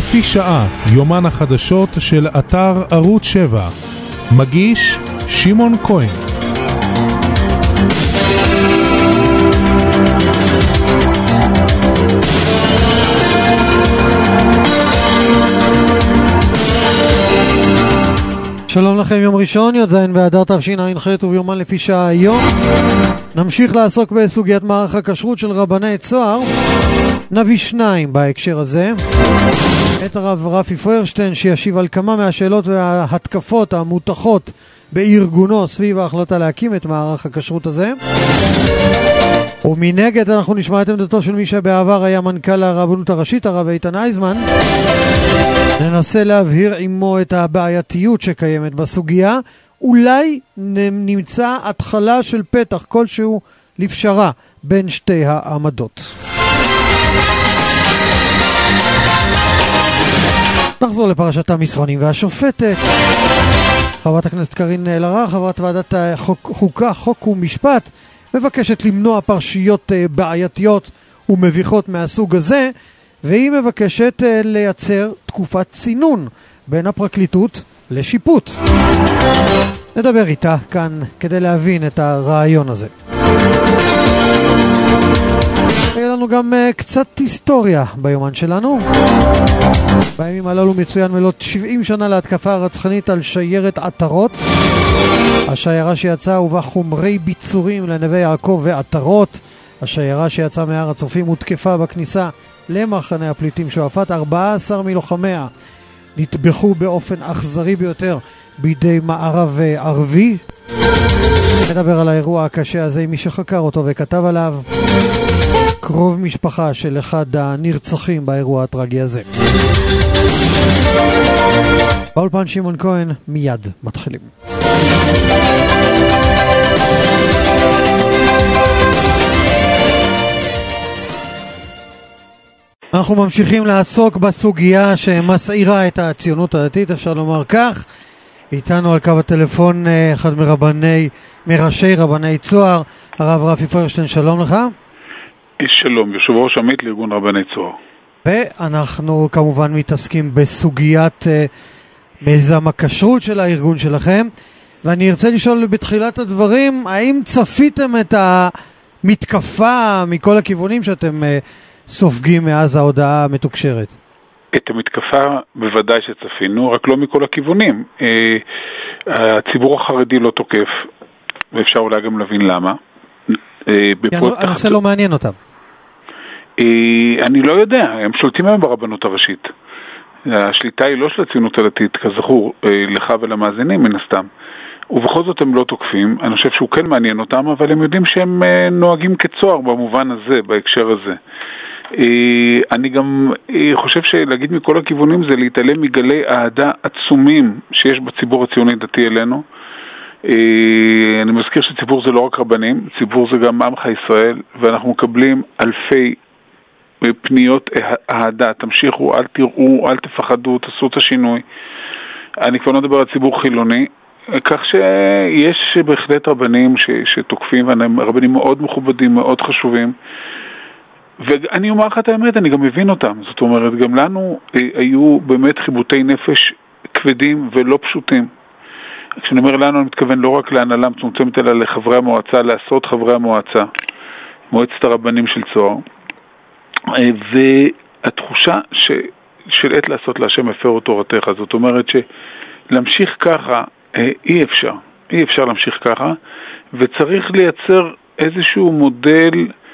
לפי שעה, יומן החדשות של אתר ערוץ 7. מגיש שמעון כהן. שלום לכם, יום ראשון, י"ז באדר תשע"ח, וביומן לפי שעה היום נמשיך לעסוק בסוגיית מערך הכשרות של רבני צוהר. נביא שניים בהקשר הזה, את הרב רפי פוירשטיין שישיב על כמה מהשאלות וההתקפות המותחות בארגונו סביב ההחלטה להקים את מערך הכשרות הזה, ומנגד אנחנו נשמע את עמדתו של מי שבעבר היה מנכ"ל הרבנות הראשית, הרב איתן אייזמן. ננסה להבהיר עמו את הבעייתיות שקיימת בסוגיה, אולי נמצא התחלה של פתח כלשהו לפשרה בין שתי העמדות. נחזור לפרשת המסרונים והשופטת. חברת הכנסת קארין אלהרר, חברת ועדת חוקה, חוק ומשפט, מבקשת למנוע פרשיות בעייתיות ומביכות מהסוג הזה, והיא מבקשת לייצר תקופת צינון בין הפרקליטות לשיפוט. נדבר איתה כאן כדי להבין את הרעיון הזה. יהיה לנו גם קצת היסטוריה ביומן שלנו. בימים הללו מצוין מלאת 70 שנה להתקפה הרצחנית על שיירת עטרות. השיירה שיצאה ובה חומרי ביצורים לנווה יעקב ועטרות. השיירה שיצאה מהר הצופים הותקפה בכניסה למחנה הפליטים שועפאט. 14 מלוחמיה נטבחו באופן אכזרי ביותר בידי מערב ערבי. נדבר על האירוע הקשה הזה עם מי שחקר אותו וכתב עליו, קרוב משפחה של אחד הנרצחים באירוע הטרגי הזה. באולפן שמעון כהן, מיד מתחילים. אנחנו ממשיכים לעסוק בסוגיה שמסעירה את הציונות הדתית, אפשר לומר כך. איתנו על קו הטלפון אחד מראשי רבני צוהר, הרב רפי פוירשטיין, שלום לך. שלום, יושב ראש עמית לארגון רבני צוהר. ואנחנו כמובן מתעסקים בסוגיית מיזם הכשרות של הארגון שלכם, ואני ארצה לשאול בתחילת הדברים, האם צפיתם את המתקפה מכל הכיוונים שאתם סופגים מאז ההודעה המתוקשרת? את המתקפה בוודאי שצפינו, רק לא מכל הכיוונים. הציבור החרדי לא תוקף, ואפשר אולי גם להבין למה. הנושא לא מעניין אותם. אני לא יודע, הם שולטים היום ברבנות הראשית. השליטה היא לא של הציונות הדתית, כזכור, לך ולמאזינים מן הסתם. ובכל זאת הם לא תוקפים. אני חושב שהוא כן מעניין אותם, אבל הם יודעים שהם נוהגים כצוהר במובן הזה, בהקשר הזה. אני גם חושב שלהגיד מכל הכיוונים זה להתעלם מגלי אהדה עצומים שיש בציבור הציוני דתי אלינו. אני מזכיר שציבור זה לא רק רבנים, ציבור זה גם עמך ישראל, ואנחנו מקבלים אלפי פניות אהדה. תמשיכו, אל תראו, אל תפחדו, תעשו את השינוי. אני כבר לא מדבר על ציבור חילוני, כך שיש בהחלט רבנים שתוקפים, רבנים מאוד מכובדים, מאוד חשובים. ואני אומר לך את האמת, אני גם מבין אותם. זאת אומרת, גם לנו היו באמת חיבוטי נפש כבדים ולא פשוטים. כשאני אומר לנו, אני מתכוון לא רק להנהלה מצומצמת, אלא לחברי המועצה, לעשות חברי המועצה, מועצת הרבנים של צוהר. והתחושה של עת לעשות להשם הפרו תורתך, זאת אומרת שלהמשיך ככה אי אפשר להמשיך ככה, וצריך לייצר איזשהו מודל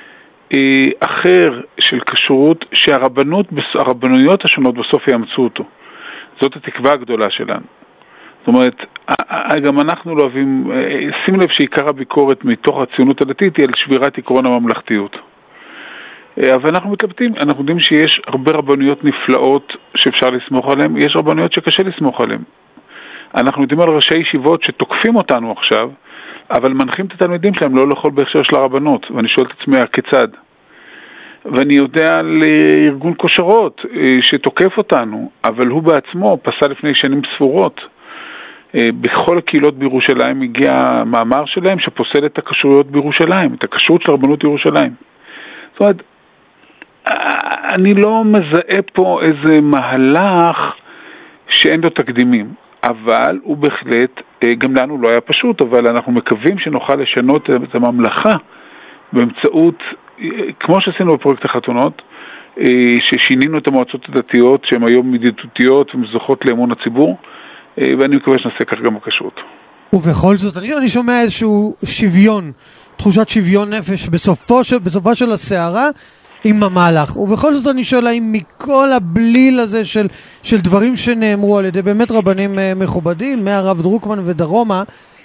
אחר של כשרות, שהרבנויות השונות בסוף יאמצו אותו. זאת התקווה הגדולה שלנו. זאת אומרת, גם אנחנו לא אוהבים, שים לב שעיקר הביקורת מתוך הציונות הדתית היא על שבירת עקרון הממלכתיות. אבל אנחנו מתלבטים, אנחנו יודעים שיש הרבה רבנויות נפלאות שאפשר לסמוך עליהן, יש רבנויות שקשה לסמוך עליהן. אנחנו יודעים על ראשי ישיבות שתוקפים אותנו עכשיו, אבל מנחים את התלמידים שלהם לא לאכול בהכשר של הרבנות, ואני שואל את עצמי, כיצד? ואני יודע על ארגון כושרות שתוקף אותנו, אבל הוא בעצמו פסל לפני שנים ספורות. בכל הקהילות בירושלים הגיע מאמר שלהם שפוסל את הכשרויות בירושלים, את הכשרות של הרבנות ירושלים. זאת אומרת, אני לא מזהה פה איזה מהלך שאין לו תקדימים, אבל הוא בהחלט, גם לנו לא היה פשוט, אבל אנחנו מקווים שנוכל לשנות את הממלכה באמצעות, כמו שעשינו בפרויקט החתונות, ששינינו את המועצות הדתיות שהן היום ידידותיות ומזוכות לאמון הציבור, ואני מקווה שנעשה כך גם בכשרות. ובכל זאת, אני שומע איזשהו שוויון, תחושת שוויון נפש בסופה של הסערה עם המהלך. ובכל זאת אני שואל, האם מכל הבליל הזה של דברים שנאמרו על ידי באמת רבנים מכובדים, מהרב דרוקמן ודרומה,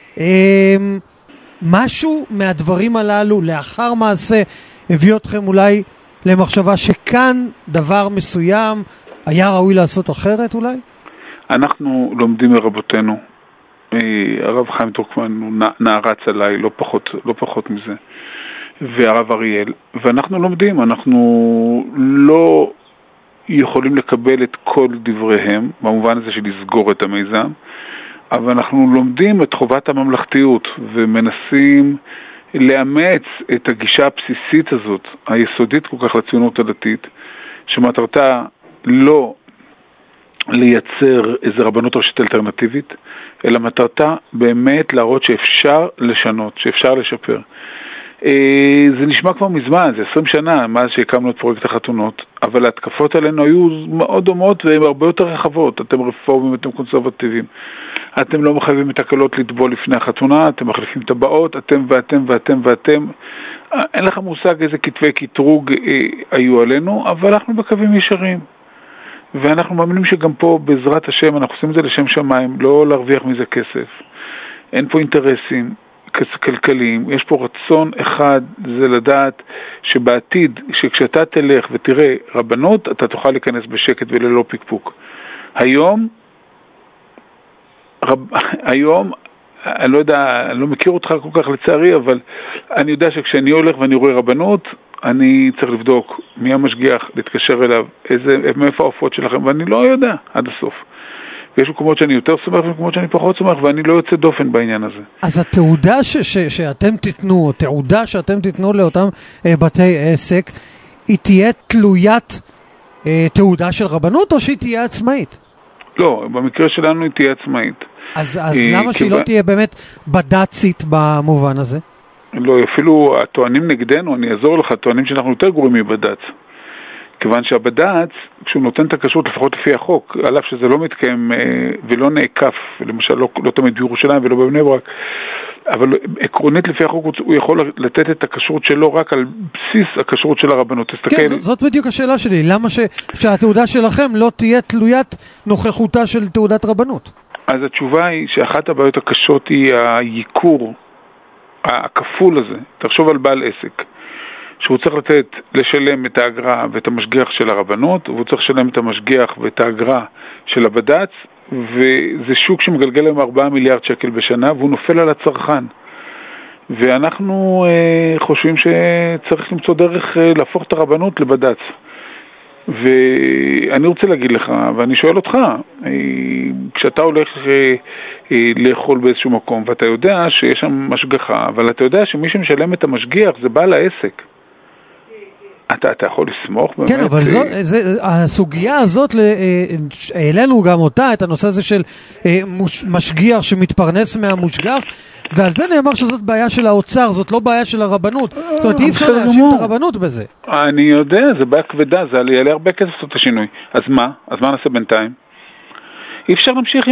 משהו מהדברים הללו לאחר מעשה הביא אתכם אולי למחשבה שכאן דבר מסוים היה ראוי לעשות אחרת אולי? אנחנו לומדים מרבותינו. הרב חיים דרוקמן הוא נערץ עליי, לא פחות מזה. והרב אריאל, ואנחנו לומדים, אנחנו לא יכולים לקבל את כל דבריהם, במובן הזה של לסגור את המיזם, אבל אנחנו לומדים את חובת הממלכתיות, ומנסים לאמץ את הגישה הבסיסית הזאת, היסודית כל כך לציונות הדתית, שמטרתה לא לייצר איזו רבנות ראשית אלטרנטיבית, אלא מטרתה באמת להראות שאפשר לשנות, שאפשר לשפר. זה נשמע כבר מזמן, זה 20 שנה מאז שהקמנו את פרויקט החתונות, אבל ההתקפות עלינו היו מאוד דומות והן הרבה יותר רחבות. אתם רפורמים, אתם קונסרבטיביים, אתם לא מחייבים את הקלות לטבול לפני החתונה, אתם מחליפים טבעות, אתם ואתם ואתם ואתם. אין לך מושג איזה כתבי קטרוג היו עלינו, אבל אנחנו בקווים ישרים. ואנחנו מאמינים שגם פה בעזרת השם אנחנו עושים את זה לשם שמיים, לא להרוויח מזה כסף. אין פה אינטרסים כלכליים, יש פה רצון אחד, זה לדעת שבעתיד, שכשאתה תלך ותראה רבנות, אתה תוכל להיכנס בשקט וללא פיקפוק. היום, אני לא יודע, אני לא מכיר אותך כל כך לצערי, אבל אני יודע שכשאני הולך ואני רואה רבנות, אני צריך לבדוק מי המשגיח, להתקשר אליו, מאיפה העופות שלכם, ואני לא יודע עד הסוף. ויש מקומות שאני יותר סומך ומקומות שאני פחות סומך, ואני לא יוצא דופן בעניין הזה. אז התעודה שאתם תיתנו, תעודה שאתם תיתנו לאותם בתי עסק, היא תהיה תלוית תעודה של רבנות, או שהיא תהיה עצמאית? לא, במקרה שלנו היא תהיה עצמאית. אז למה שהיא לא תהיה באמת בד"צית במובן הזה? לא, אפילו הטוענים נגדנו, אני אעזור לך, טוענים שאנחנו יותר גרועים מבד"ץ. כיוון שהבד"ץ, כשהוא נותן את הכשרות לפחות לפי החוק, עליו שזה לא מתקיים ולא נעקף, למשל לא תמיד בירושלים ולא בבני ברק, אבל עקרונית לפי החוק הוא יכול לתת את הכשרות שלו רק על בסיס הכשרות של הרבנות. כן, זאת בדיוק השאלה שלי, למה שהתעודה שלכם לא תהיה תלוית נוכחותה של תעודת רבנות? אז התשובה היא שאחת הבעיות הקשות היא הייקור הכפול הזה. תחשוב על בעל עסק, שהוא צריך לשלם את האגרה ואת המשגיח של הרבנות, והוא צריך לשלם את המשגיח ואת האגרה של הבד"ץ, וזה שוק שמגלגל להם 4 מיליארד שקל בשנה, והוא נופל על הצרכן. ואנחנו חושבים שצריך למצוא דרך להפוך את הרבנות לבד"ץ. ואני רוצה להגיד לך, ואני שואל אותך, כשאתה הולך לאכול באיזשהו מקום, ואתה יודע שיש שם משגחה, אבל אתה יודע שמי שמשלם את המשגיח זה בעל העסק. אתה יכול לסמוך באמת? כן, אבל הסוגיה הזאת, העלינו גם אותה, את הנושא הזה של משגיח שמתפרנס מהמושגח, ועל זה נאמר שזאת בעיה של האוצר, זאת לא בעיה של הרבנות. זאת אומרת, אי אפשר להאשים את הרבנות בזה. אני יודע, זה בעיה כבדה, זה יעלה הרבה כסף לעשות את השינוי. אז מה? אז מה נעשה בינתיים? אי אפשר להמשיך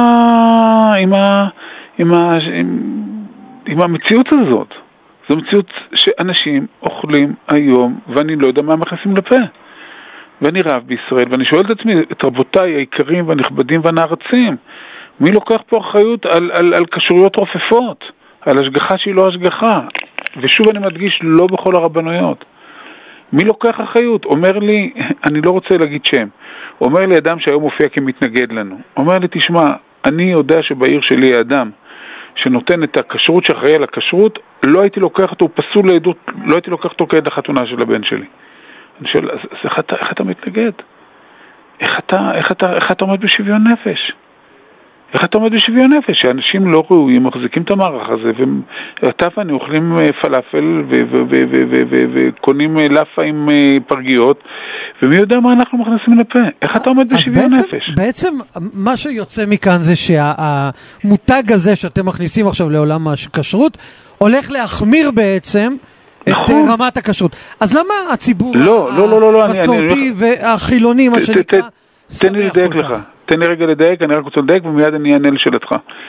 עם המציאות הזאת. זו מציאות שאנשים אוכלים היום, ואני לא יודע מה מכניסים לפה. ואני רב בישראל, ואני שואל את עצמי, את רבותיי היקרים והנכבדים והנערצים, מי לוקח פה אחריות על כשרויות רופפות, על השגחה שהיא לא השגחה? ושוב אני מדגיש, לא בכל הרבנויות. מי לוקח אחריות? אומר לי, אני לא רוצה להגיד שם, אומר לי אדם שהיום מופיע כמתנגד לנו, אומר לי, תשמע, אני יודע שבעיר שלי האדם שנותן את הכשרות שאחראי על הכשרות, לא הייתי לוקח אותו, הוא פסול לעדות, לא הייתי לוקח אותו כעד החתונה של הבן שלי. אני שואל, אז איך אתה מתנגד? איך אתה עומד בשוויון נפש? איך אתה עומד בשוויון נפש? שאנשים לא ראויים מחזיקים את המערך הזה, ואתה ואני אוכלים פלאפל וקונים לאפה עם פרגיות, ומי יודע מה אנחנו מכניסים לפה? איך אתה עומד בשוויון נפש? בעצם מה שיוצא מכאן זה שהמותג הזה שאתם מכניסים עכשיו לעולם הכשרות, הולך להחמיר בעצם את רמת הכשרות. אז למה הציבור המסורתי והחילוני, מה שנקרא, תן לי לדייק לך. תן לי רגע לדייק, אני רק רוצה לדייק ומיד אני אענה לשאלתך.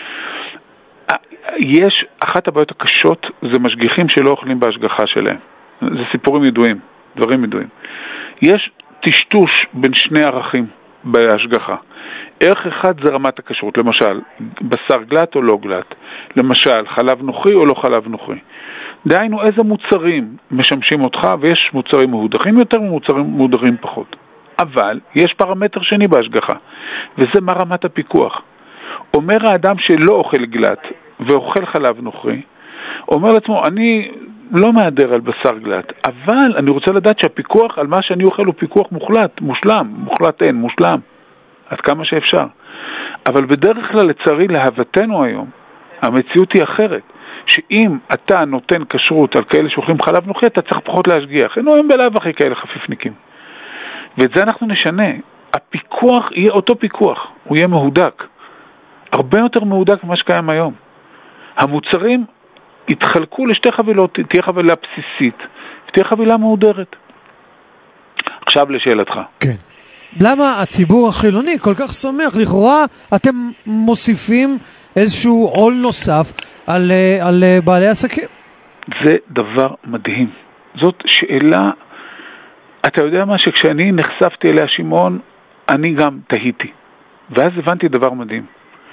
יש, אחת הבעיות הקשות זה משגיחים שלא אוכלים בהשגחה שלהם. זה סיפורים ידועים, דברים ידועים. יש טשטוש בין שני ערכים בהשגחה. ערך אחד זה רמת הכשרות, למשל, בשר גלט או לא גלט. למשל, חלב נוכרי או לא חלב נוכרי. דהיינו, איזה מוצרים משמשים אותך, ויש מוצרים מהודרים יותר ומוצרים מהודרים פחות. אבל יש פרמטר שני בהשגחה, וזה מה רמת הפיקוח. אומר האדם שלא אוכל גלט ואוכל חלב נוכרי, אומר לעצמו, אני לא מעדר על בשר גלט, אבל אני רוצה לדעת שהפיקוח על מה שאני אוכל הוא פיקוח מוחלט, מושלם, מוחלט אין, מושלם, עד כמה שאפשר. אבל בדרך כלל לצערי להבתנו היום, המציאות היא אחרת, שאם אתה נותן כשרות על כאלה שאוכלים חלב נוכרי, אתה צריך פחות להשגיח. אינו הם בלב אחרי כאלה חפיפניקים. ואת זה אנחנו נשנה. הפיקוח יהיה אותו פיקוח, הוא יהיה מהודק. הרבה יותר מהודק ממה שקיים היום. המוצרים יתחלקו לשתי חבילות, תהיה חבילה בסיסית, ותהיה חבילה מהודרת. עכשיו לשאלתך. כן. למה הציבור החילוני כל כך שמח? לכאורה אתם מוסיפים איזשהו עול נוסף על בעלי עסקים. זה דבר מדהים. זאת שאלה, אתה יודע מה, שכשאני נחשפתי אליה שמעון, אני גם תהיתי. ואז הבנתי דבר מדהים.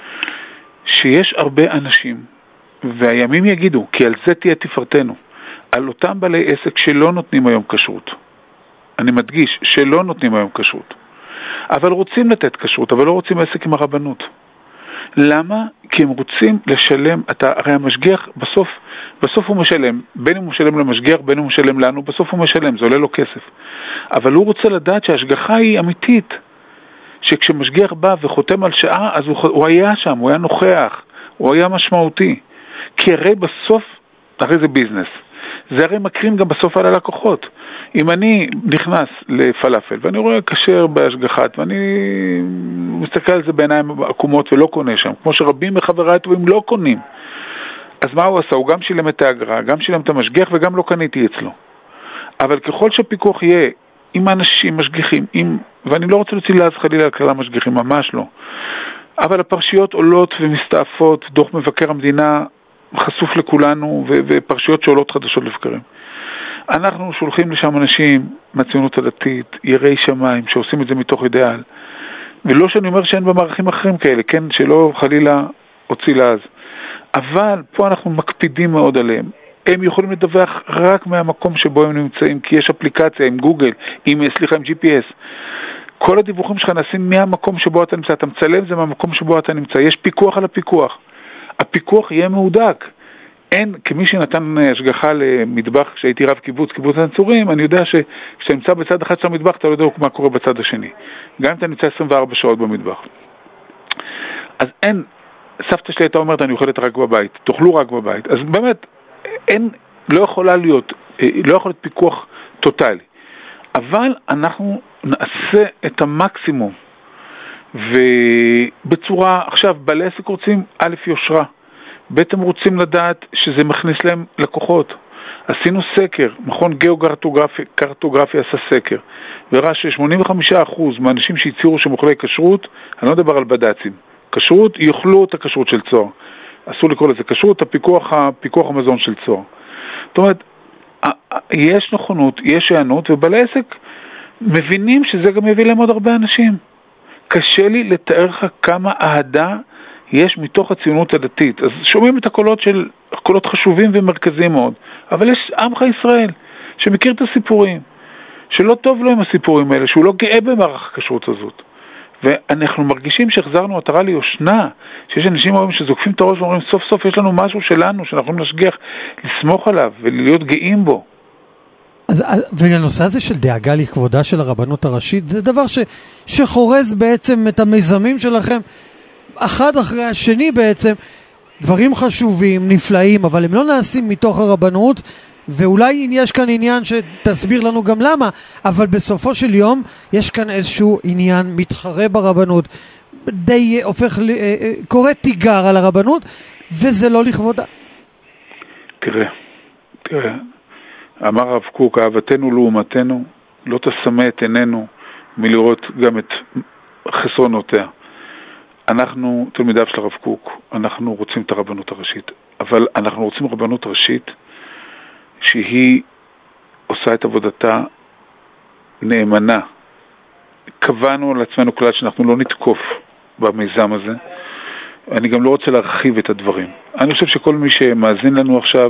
שיש הרבה אנשים, והימים יגידו, כי על זה תהיה תפארתנו, על אותם בעלי עסק שלא נותנים היום כשרות. אני מדגיש, שלא נותנים היום כשרות. אבל רוצים לתת כשרות, אבל לא רוצים עסק עם הרבנות. למה? כי הם רוצים לשלם, הרי המשגיח בסוף הוא משלם, בין אם הוא משלם למשגיח, בין אם הוא משלם לנו, בסוף הוא משלם, זה עולה לו כסף. אבל הוא רוצה לדעת שההשגחה היא אמיתית, שכשמשגיח בא וחותם על שעה, אז הוא היה שם, הוא היה נוכח, הוא היה משמעותי. כי הרי בסוף, הרי זה ביזנס, זה הרי מקרים גם בסוף על הלקוחות. אם אני נכנס לפלאפל ואני רואה כשר בהשגחת ואני מסתכל על זה בעיניים עקומות ולא קונה שם, כמו שרבים מחבריי הטובים לא קונים, אז מה הוא עשה? הוא גם שילם את האגרה, גם שילם את המשגיח וגם לא קניתי אצלו. אבל ככל שהפיקוח יהיה עם אנשים משגיחים, ואני לא רוצה להוציא לעז חלילה על כלל משגיחים, ממש לא, אבל הפרשיות עולות ומסתעפות, דוח מבקר המדינה חשוף לכולנו ופרשיות שעולות חדשות לבקרים. אנחנו שולחים לשם אנשים מהציונות הדתית, יראי שמיים, שעושים את זה מתוך אידיאל. ולא שאני אומר שאין במערכים אחרים כאלה, כן, שלא חלילה הוציא לעז. אבל פה אנחנו מקפידים מאוד עליהם. הם יכולים לדווח רק מהמקום שבו הם נמצאים, כי יש אפליקציה עם גוגל, עם GPS. כל הדיווחים שלך נעשים מהמקום שבו אתה נמצא. אתה מצלם זה מהמקום שבו אתה נמצא. יש פיקוח על הפיקוח. הפיקוח יהיה מהודק. אין, כמי שנתן השגחה למטבח, כשהייתי רב קיבוץ הנצורים, אני יודע שכשאתה נמצא בצד אחד של המטבח, אתה לא יודע מה קורה בצד השני. גם אם אתה נמצא 24 שעות במטבח. אז אין, סבתא שלי הייתה אומרת, אני אוכלת רק בבית, תאכלו רק בבית. אז באמת, אין, לא יכול להיות פיקוח טוטלי. אבל אנחנו נעשה את המקסימום. ובצורה, עכשיו, בעלי עסק רוצים א' יושרה. ב' הם רוצים לדעת שזה מכניס להם לקוחות. עשינו סקר, מכון גיאוקרטוגרפיה עשה סקר, וראה ש85% מהאנשים שהצהירו שהם אוכלי כשרות, אני לא מדבר על בד"צים, כשרות, יאכלו את הכשרות של צוהר. אסור לקרוא לזה כשרות, הפיקוח המזון של צוהר. זאת אומרת, יש נכונות, יש הענות, ובעלי עסק מבינים שזה גם יביא להם עוד הרבה אנשים. קשה לי לתאר לך כמה אהדה יש מתוך הציונות הדתית. אז שומעים את הקולות חשובים ומרכזיים מאוד. אבל יש עמך ישראל שמכיר את הסיפורים, שלא טוב לו עם הסיפורים האלה, שהוא לא גאה במערך הכשרות הזאת. ואנחנו מרגישים שהחזרנו עטרה ליושנה, שיש אנשים היום שזוקפים את הראש ואומרים סוף סוף יש לנו משהו שלנו, שאנחנו יכולים להשגיח, לסמוך עליו ולהיות גאים בו. והנושא הזה של דאגה לכבודה של הרבנות הראשית, זה דבר שחורז בעצם את המיזמים שלכם אחד אחרי השני בעצם, דברים חשובים, נפלאים, אבל הם לא נעשים מתוך הרבנות, ואולי יש כאן עניין שתסביר לנו גם למה, אבל בסופו של יום יש כאן איזשהו עניין מתחרה ברבנות, די הופך, קורא תיגר על הרבנות, וזה לא לכבודה. תראה, אמר הרב קוק, אהבתנו לעומתנו, לא תשמא את עינינו מלראות גם את חסרונותיה. אנחנו תלמידיו של הרב קוק, אנחנו רוצים את הרבנות הראשית, אבל אנחנו רוצים רבנות ראשית שהיא עושה את עבודתה נאמנה. קבענו על עצמנו כלל שאנחנו לא נתקוף במיזם הזה. אני גם לא רוצה להרחיב את הדברים. אני חושב שכל מי שמאזין לנו עכשיו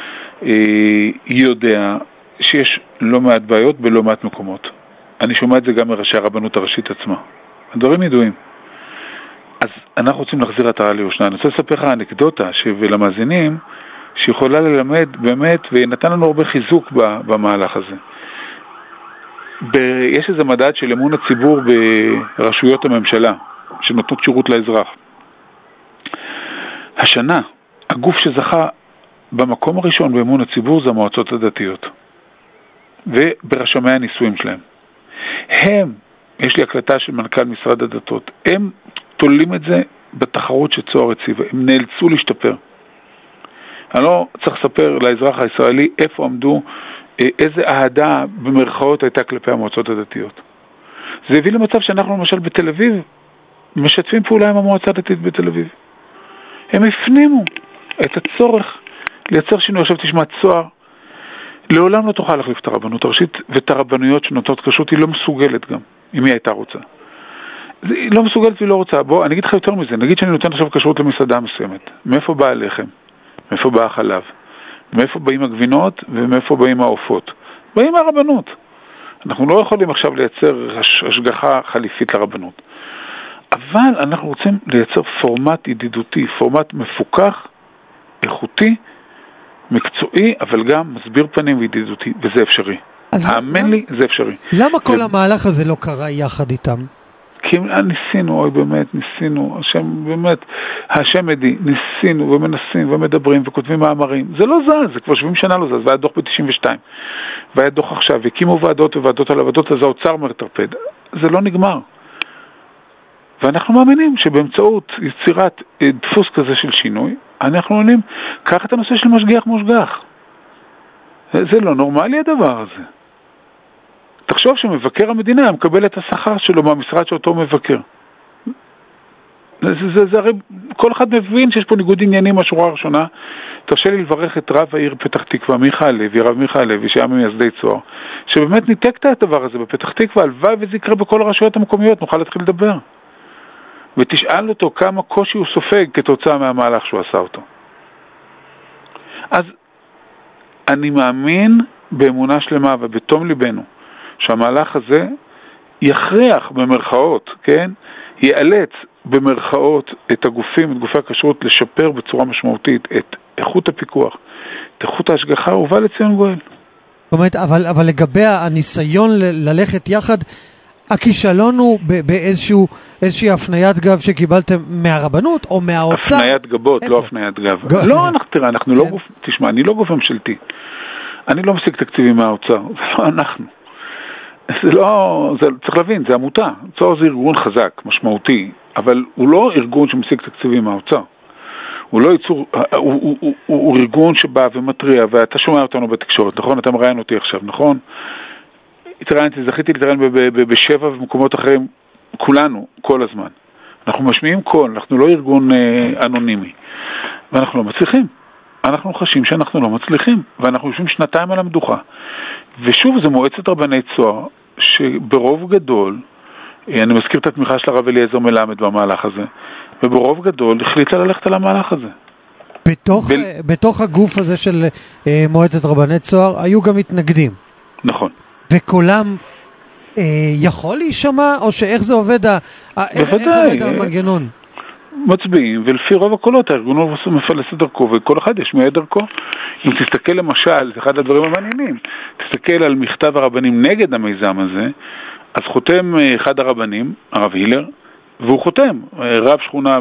יודע שיש לא מעט בעיות בלא מעט מקומות. אני שומע את זה גם מראשי הרבנות הראשית עצמה. הדברים ידועים. אז אנחנו רוצים להחזיר עטרה ליושנה. אני רוצה לספר לך אנקדוטה ולמאזינים שיכולה ללמד באמת, ונתן לנו הרבה חיזוק במהלך הזה. יש איזה מדד של אמון הציבור ברשויות הממשלה, שנותנות שירות לאזרח. השנה, הגוף שזכה במקום הראשון באמון הציבור זה המועצות הדתיות. וברשמי הנישואים שלהם. יש לי הקלטה של מנכ"ל משרד הדתות, הם תולים את זה בתחרות שצוהר הציבה, הם נאלצו להשתפר. אני לא צריך לספר לאזרח הישראלי איפה עמדו, איזה אהדה במרכאות הייתה כלפי המועצות הדתיות. זה הביא למצב שאנחנו למשל בתל אביב משתפים פעולה עם המועצה הדתית בתל אביב. הם הפנימו את הצורך לייצר שינוי. עכשיו תשמע, צוהר לעולם לא תוכל להחליף את הרבנות הראשית, ואת הרבנויות שנותנות כשרות היא לא מסוגלת גם, אם היא הייתה רוצה. היא לא מסוגלת והיא לא רוצה. בוא, אני אגיד לך יותר מזה, נגיד שאני נותן עכשיו כשרות למסעדה מסוימת. מאיפה בא הלחם? מאיפה בא החלב? מאיפה באים הגבינות ומאיפה באים העופות? באים מהרבנות. אנחנו לא יכולים עכשיו לייצר השגחה חליפית לרבנות. אבל אנחנו רוצים לייצר פורמט ידידותי, פורמט מפוקח, איכותי, מקצועי, אבל גם מסביר פנים וידידותי, וזה אפשרי. האמן לי, זה אפשרי. למה כל המהלך הזה לא קרה יחד איתם? כי ניסינו, אוי באמת, ניסינו, השם עדי, ניסינו ומנסים ומדברים וכותבים מאמרים. זה לא זז, זה כבר 70 שנה לא זז, והיה דוח ב-92, והיה דוח עכשיו, הקימו ועדות וועדות על הוועדות, אז האוצר מטרפד. זה לא נגמר. ואנחנו מאמינים שבאמצעות יצירת דפוס כזה של שינוי, אנחנו אומרים, קח את הנושא של משגיח מושגח. זה לא נורמלי הדבר הזה. תחשוב שמבקר המדינה מקבל את השכר שלו מהמשרד שאותו מבקר. זה הרי כל אחד מבין שיש פה ניגוד עניינים מהשורה הראשונה. תרשה לי לברך את רב העיר פתח תקווה, מיכה הלוי, רב מיכה הלוי, שהיה ממייסדי צוהר, שבאמת ניתקת את הדבר הזה בפתח תקווה, הלוואי וזה יקרה בכל הרשויות המקומיות, נוכל להתחיל לדבר. ותשאל אותו כמה קושי הוא סופג כתוצאה מהמהלך שהוא עשה אותו. אז אני מאמין באמונה שלמה ובתום ליבנו, שהמהלך הזה יכריח במרכאות, כן? יאלץ במרכאות את הגופים, את גופי הכשרות, לשפר בצורה משמעותית את איכות הפיקוח, את איכות ההשגחה, ובא לציון גואל. זאת אומרת, אבל לגבי הניסיון ללכת יחד, הכישלון הוא באיזושהי הפניית גב שקיבלתם מהרבנות או מהאוצר? הפניית גבות, לא הפניית גב. לא, תראה, אנחנו לא גוף, תשמע, אני לא גוף ממשלתי. אני לא משיג תקציבים מהאוצר, זה לא אנחנו. צריך להבין, זה עמותה. צוהר זה ארגון חזק, משמעותי, אבל הוא לא ארגון שמשיג תקציבים מהאוצר. הוא לא ייצור, הוא ארגון שבא ומטריע, ואתה שומע אותנו בתקשורת, נכון? אתה מראיין אותי עכשיו, נכון? זכיתי להתראיין בשבע ומקומות אחרים, כולנו, כל הזמן. אנחנו משמיעים קול, אנחנו לא ארגון אנונימי, ואנחנו לא מצליחים. אנחנו חשים שאנחנו לא מצליחים, ואנחנו יושבים שנתיים על המדוכה. ושוב, זה מועצת רבני צוהר, שברוב גדול, אני מזכיר את התמיכה של הרב אליעזר מלמד במהלך הזה, וברוב גדול החליטה ללכת על המהלך הזה. בתוך הגוף הזה של מועצת רבני צוהר, היו גם מתנגדים. נכון. וקולם יכול להישמע, או שאיך זה עובד המנגנון? מצביעים, ולפי רוב הקולות הארגון הוא מפלס את דרכו, וכל אחד ישמיע את דרכו. אם תסתכל למשל, זה אחד הדברים המעניינים, תסתכל על מכתב הרבנים נגד המיזם הזה, אז חותם אחד הרבנים, הרב הילר, והוא חותם, רב שכונה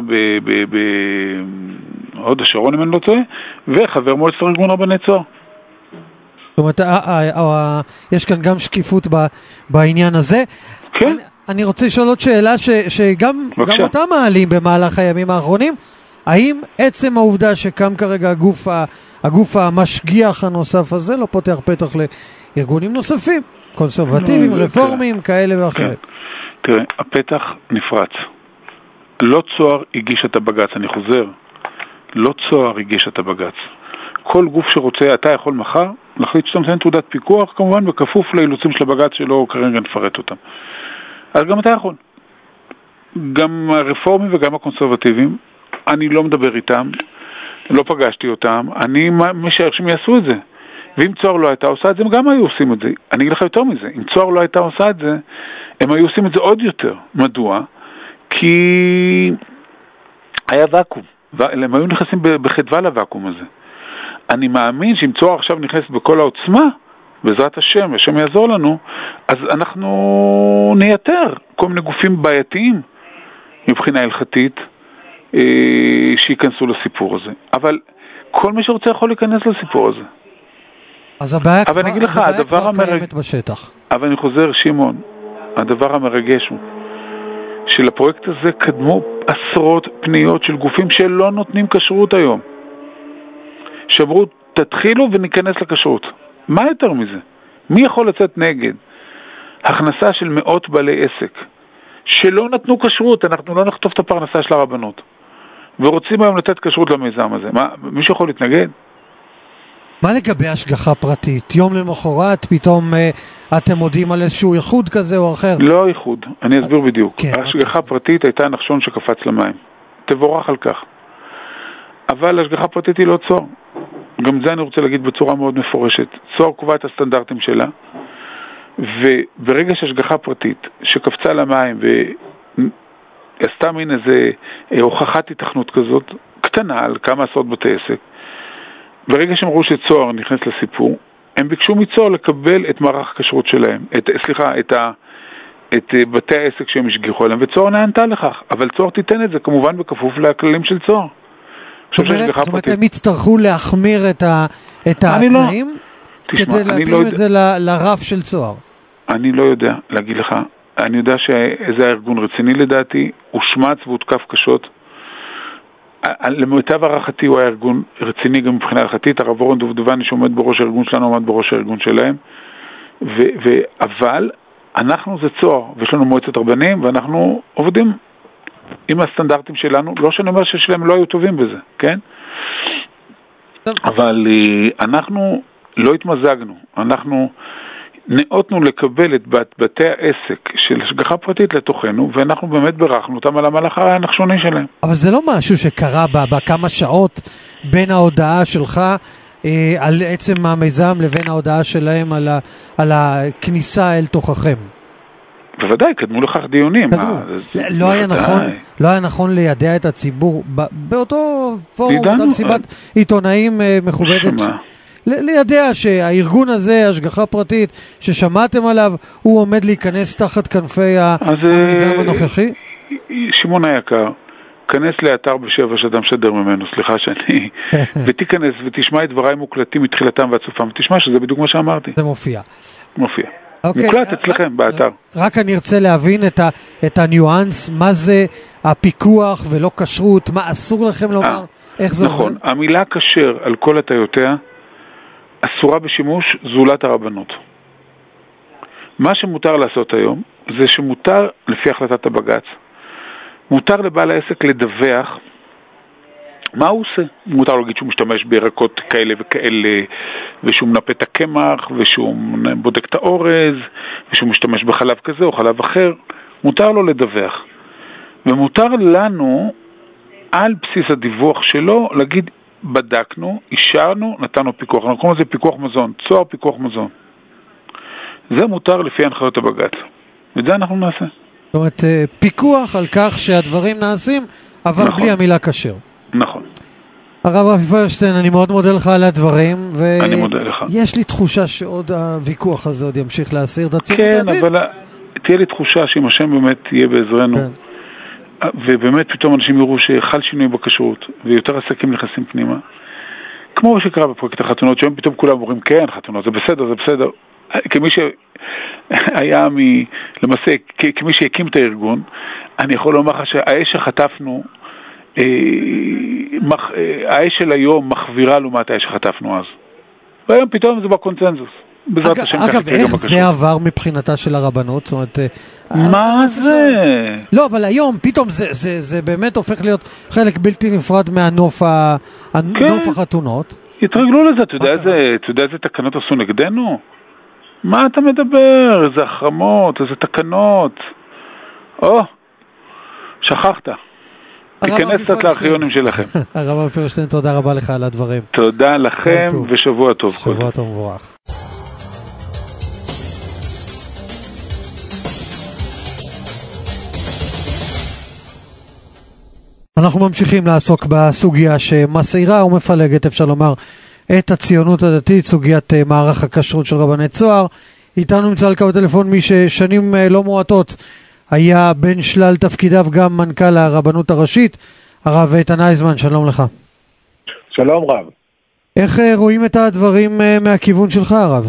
בהוד השרון, אם אני לא טועה, וחבר מועצת ארגון רבני צוהר. זאת אומרת, יש כאן גם שקיפות בעניין הזה. כן. אני רוצה לשאול עוד שאלה שגם אותה מעלים במהלך הימים האחרונים. האם עצם העובדה שקם כרגע הגוף המשגיח הנוסף הזה לא פותח פתח לארגונים נוספים, קונסרבטיביים, רפורמיים, כאלה ואחרים? תראה, הפתח נפרץ. לא צוהר הגיש את הבגץ, אני חוזר. לא צוהר הגיש את הבגץ. כל גוף שרוצה, אתה יכול מחר להחליט שאתה נותן תעודת פיקוח, כמובן בכפוף לאילוצים של הבגץ שלו, כרגע נפרט אותם. אז גם אתה יכול. גם הרפורמים וגם הקונסרבטיביים, אני לא מדבר איתם, לא פגשתי אותם, אני משער שהם יעשו את זה. ואם צוהר לא הייתה עושה את זה, הם גם היו עושים את זה. אני אגיד לך יותר מזה, אם צוהר לא הייתה עושה את זה, הם היו עושים את זה עוד יותר. מדוע? כי היה ואקום. הם היו נכנסים בחדווה לוואקום הזה. אני מאמין שאם צוהר עכשיו נכנסת בכל העוצמה, בעזרת השם, השם יעזור לנו, אז אנחנו נייתר כל מיני גופים בעייתיים מבחינה הלכתית שיכנסו לסיפור הזה. אבל כל מי שרוצה יכול להיכנס לסיפור הזה. אז הבעיה כבר קיימת בשטח. אבל אני חוזר, שמעון, הדבר המרגש הוא שלפרויקט הזה קדמו עשרות פניות של גופים שלא נותנים כשרות היום. שאמרו, תתחילו וניכנס לכשרות. מה יותר מזה? מי יכול לצאת נגד הכנסה של מאות בעלי עסק שלא נתנו כשרות? אנחנו לא נכתוב את הפרנסה של הרבנות ורוצים היום לתת כשרות למיזם הזה. מישהו יכול להתנגד? מה לגבי השגחה פרטית? יום למחרת פתאום אתם מודיעים על איזשהו איחוד כזה או אחר? לא איחוד, אני אסביר בדיוק. השגחה פרטית הייתה נחשון שקפץ למים. תבורך על כך. אבל השגחה פרטית היא לא צוהר. גם זה אני רוצה להגיד בצורה מאוד מפורשת. צוהר קובע את הסטנדרטים שלה, וברגע שהשגחה פרטית שקפצה למים ועשתה מין איזה הוכחת התכנות כזאת, קטנה על כמה עשרות בתי עסק, ברגע שהם ראו שצוהר נכנס לסיפור, הם ביקשו מצוהר לקבל את מערך הכשרות שלהם, את בתי העסק שהם השגיחו עליהם, וצוהר נענתה לכך, אבל צוהר תיתן את זה כמובן בכפוף לכללים של צוהר. זאת אומרת, הם יצטרכו להחמיר את התנאים כדי להביא את זה לרף של צוהר. אני לא יודע להגיד לך. אני יודע שזה הארגון רציני לדעתי, הוא שמץ והותקף קשות. למיטב הערכתי הוא היה ארגון רציני גם מבחינה הלכתית. הרב אורן דובדבני שעומד בראש הארגון שלנו עומד בראש הארגון שלהם. אבל אנחנו זה צוהר, ויש לנו מועצת רבנים, ואנחנו עובדים עם הסטנדרטים שלנו. לא שאני אומר ששלהם לא היו טובים בזה, כן? אבל אנחנו לא התמזגנו. אנחנו נאותנו לקבל את בתי העסק של השגחה פרטית לתוכנו, ואנחנו באמת ברכנו אותם על המהלך הנחשוני שלהם. אבל זה לא משהו שקרה בכמה שעות בין ההודעה שלך על עצם המיזם לבין ההודעה שלהם על הכניסה אל תוככם. בוודאי, קדמו לכך דיונים. לא היה נכון לידע את הציבור באותו פורום, באותה מסיבת עיתונאים מכובדת, לידע שהארגון הזה, השגחה פרטית, ששמעתם עליו, הוא עומד להיכנס תחת כנפי המיזם הנוכחי? שמעון היקר, כנס לאתר בשבע שאתה משדר ממנו, סליחה שאני, ותיכנס ותשמע את דבריי מוקלטים מתחילתם ועד סופם, ותשמע שזה בדיוק מה שאמרתי. זה מופיע. מוקלט אצלכם באתר. רק אני ארצה להבין את הניואנס, מה זה הפיקוח ולא כשרות, מה אסור לכם לומר, איך זה עובד? נכון, המילה כשר על כל הטיותיה אסורה בשימוש זולת הרבנות. מה שמותר לעשות היום זה שמותר, לפי החלטת הבג"ץ, מותר לבעל העסק לדווח מה הוא עושה. מותר להגיד שהוא משתמש בירקות כאלה וכאלה, ושהוא מנפה את הקמח, ושהוא בודק את האורז, ושהוא משתמש בחלב כזה או חלב אחר. מותר לו לדווח. ומותר לנו, על בסיס הדיווח שלו, להגיד, בדקנו, אישרנו, נתנו פיקוח. אנחנו קוראים לזה פיקוח מזון, צוהר פיקוח מזון. זה מותר לפי הנחיות הבג"ץ. ואת זה אנחנו נעשה. זאת אומרת, פיקוח על כך שהדברים נעשים, אבל נכון. בלי המילה כשר. נכון. הרב רפי פיירשטיין, אני מאוד מודה לך על הדברים, אני מודה לך. יש לי תחושה שעוד הוויכוח הזה עוד ימשיך להסיר את הציבור. כן, אבל תהיה לי תחושה שאם השם באמת יהיה בעזרנו, כן. ובאמת פתאום אנשים יראו שחל שינוי בכשרות, ויותר עסקים נכנסים פנימה. כמו שקרה בפרויקט החתונות, שהיום פתאום כולם אומרים, כן, חתונות, זה בסדר, זה בסדר. כמי שהיה למעשה, כמי שהקים את הארגון, אני יכול לומר לך שהאש שחטפנו, האש של היום מחבירה לעומת האש שחטפנו אז. והיום פתאום זה בקונצנזוס. אגב, איך זה עבר מבחינתה של הרבנות? זאת אומרת, מה זה? לא, אבל היום פתאום זה באמת הופך להיות חלק בלתי נפרד מהנוף החתונות. התרגלו לזה, אתה יודע איזה תקנות עשו נגדנו? מה אתה מדבר? איזה החרמות, איזה תקנות. שכחת. תיכנס קצת לארכיונים שלכם. הרב אבי פירשטיין, תודה רבה לך על הדברים. תודה לכם ושבוע טוב. שבוע טוב מבורך. אנחנו ממשיכים לעסוק בסוגיה שמסעירה ומפלגת, אפשר לומר, את הציונות הדתית, סוגיית מערך הכשרות של רבני צוהר. איתנו נמצא על קו הטלפון מי ששנים לא מועטות היה בין שלל תפקידיו גם מנכ"ל הרבנות הראשית, הרב איתן אייזמן, שלום לך. שלום רב. איך רואים את הדברים מהכיוון שלך, הרב?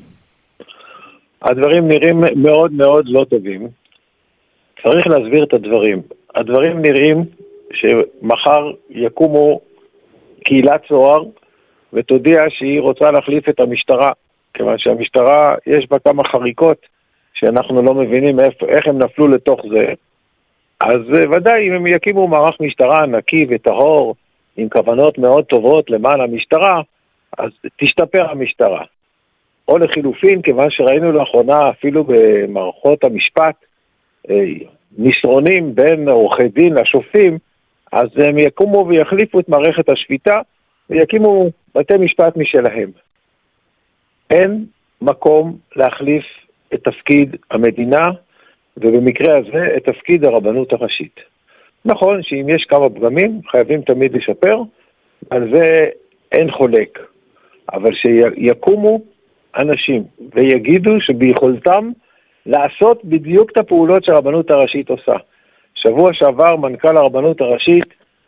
הדברים נראים מאוד מאוד לא טובים. צריך להסביר את הדברים. הדברים נראים שמחר יקומו קהילת צוהר ותודיע שהיא רוצה להחליף את המשטרה, כיוון שהמשטרה יש בה כמה חריקות שאנחנו לא מבינים איך הם נפלו לתוך זה. אז ודאי אם הם יקימו מערך משטרה נקי וטהור עם כוונות מאוד טובות למען המשטרה, אז תשתפר המשטרה. או לחילופין, כיוון שראינו לאחרונה אפילו במערכות המשפט מסרונים בין עורכי דין לשופטים, אז הם יקומו ויחליפו את מערכת השפיטה ויקימו בתי משפט משלהם. אין מקום להחליף את תפקיד המדינה, ובמקרה הזה את תפקיד הרבנות הראשית. נכון שאם יש כמה פגמים, חייבים תמיד לשפר, על זה אין חולק. אבל שיקומו אנשים ויגידו שביכולתם לעשות בדיוק את הפעולות שהרבנות הראשית עושה. שבוע שעבר מנכ"ל הרבנות הראשית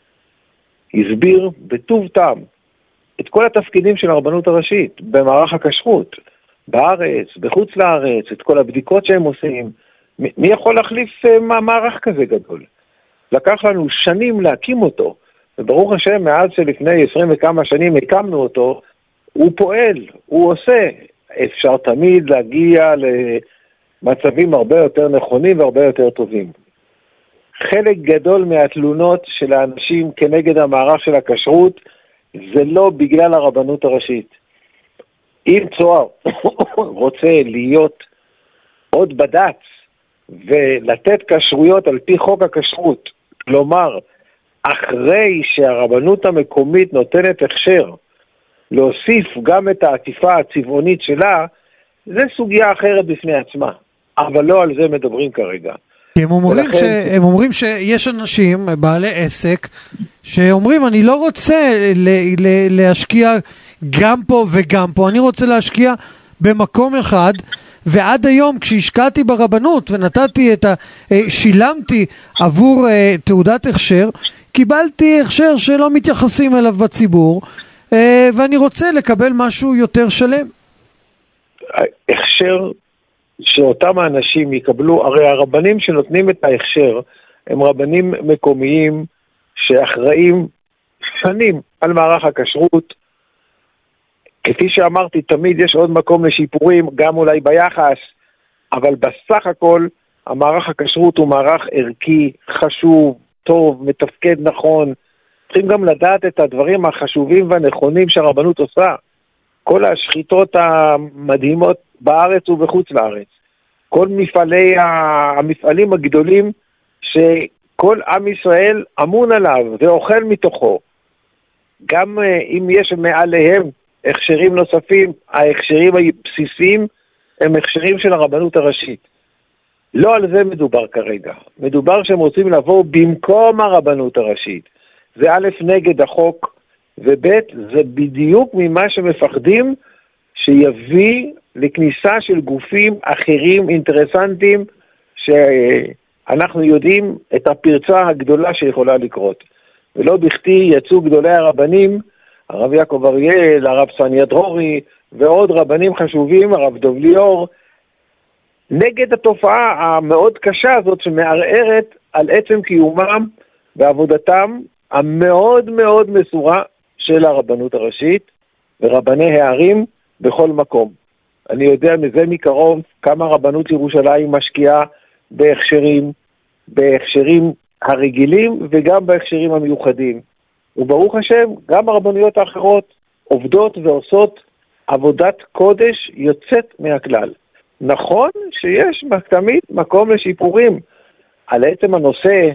הסביר בטוב טעם את כל התפקידים של הרבנות הראשית במערך הכשרות, בארץ, בחוץ לארץ, את כל הבדיקות שהם עושים. מי יכול להחליף מערך כזה גדול? לקח לנו שנים להקים אותו, וברוך השם מאז שלפני 20 וכמה שנים הקמנו אותו, הוא פועל, הוא עושה. אפשר תמיד להגיע למצבים הרבה יותר נכונים והרבה יותר טובים. חלק גדול מהתלונות של האנשים כנגד המערך של הכשרות זה לא בגלל הרבנות הראשית. אם צוהר רוצה להיות עוד בד"ץ ולתת כשרויות על פי חוק הכשרות, כלומר אחרי שהרבנות המקומית נותנת הכשר להוסיף גם את העטיפה הצבעונית שלה, זה סוגיה אחרת בפני עצמה, אבל לא על זה מדברים כרגע. הם אומרים שיש אנשים, בעלי עסק, שאומרים אני לא רוצה להשקיע גם פה וגם פה, אני רוצה להשקיע במקום אחד, ועד היום כשהשקעתי ברבנות ונתתי שילמתי עבור תעודת הכשר, קיבלתי הכשר שלא מתייחסים אליו בציבור, ואני רוצה לקבל משהו יותר שלם. הכשר שאותם האנשים יקבלו, הרי הרבנים שנותנים את ההכשר הם רבנים מקומיים שאחראים שנים על מערך הכשרות. כפי שאמרתי, תמיד יש עוד מקום לשיפורים, גם אולי ביחס, אבל בסך הכל המערך הכשרות הוא מערך ערכי, חשוב, טוב, מתפקד נכון. צריכים גם לדעת את הדברים החשובים והנכונים שהרבנות עושה. כל השחיטות המדהימות בארץ ובחוץ לארץ. כל המפעלים הגדולים שכל עם ישראל אמון עליו ואוכל מתוכו. גם אם יש מעליהם הכשרים נוספים, ההכשרים הבסיסיים הם הכשרים של הרבנות הראשית. לא על זה מדובר כרגע. מדובר שהם רוצים לבוא במקום הרבנות הראשית. זה א' נגד החוק, וב' זה בדיוק ממה שמפחדים שיביא לכניסה של גופים אחרים אינטרסנטים אנחנו יודעים את הפרצה הגדולה שיכולה לקרות. ולא בכדי יצאו גדולי הרבנים, הרב יעקב אריאל, הרב סניה דרורי, ועוד רבנים חשובים, הרב דוב ליאור, נגד התופעה המאוד קשה הזאת שמערערת על עצם קיומם ועבודתם המאוד מאוד מסורה של הרבנות הראשית ורבני הערים בכל מקום. אני יודע מזה מקרוב כמה רבנות ירושלים משקיעה בהכשרים הרגילים וגם בהכשרים המיוחדים. וברוך השם, גם הרבנויות האחרות עובדות ועושות עבודת קודש יוצאת מהכלל. נכון שיש תמיד מקום לשיפורים. על עצם הנושא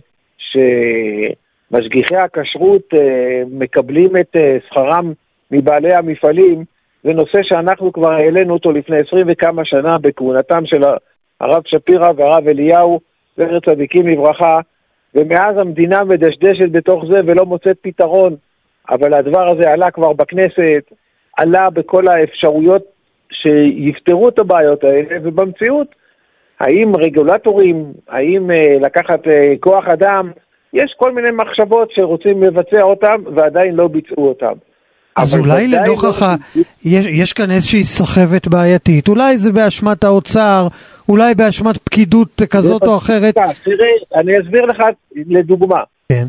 שמשגיחי הכשרות מקבלים את שכרם מבעלי המפעלים, זה נושא שאנחנו כבר העלינו אותו לפני 20 וכמה שנה בכהונתם של הרב שפירא והרב אליהו, זכר צדיקים לברכה, ומאז המדינה מדשדשת בתוך זה ולא מוצאת פתרון. אבל הדבר הזה עלה כבר בכנסת, עלה בכל האפשרויות שיפתרו את הבעיות האלה, ובמציאות, האם רגולטורים, האם לקחת כוח אדם, יש כל מיני מחשבות שרוצים לבצע אותם ועדיין לא ביצעו אותם. אז אולי לנוכח, יש כאן איזושהי סחבת בעייתית, אולי זה באשמת האוצר, אולי באשמת פקידות כזאת או אחרת. תראה, אני אסביר לך לדוגמה. כן.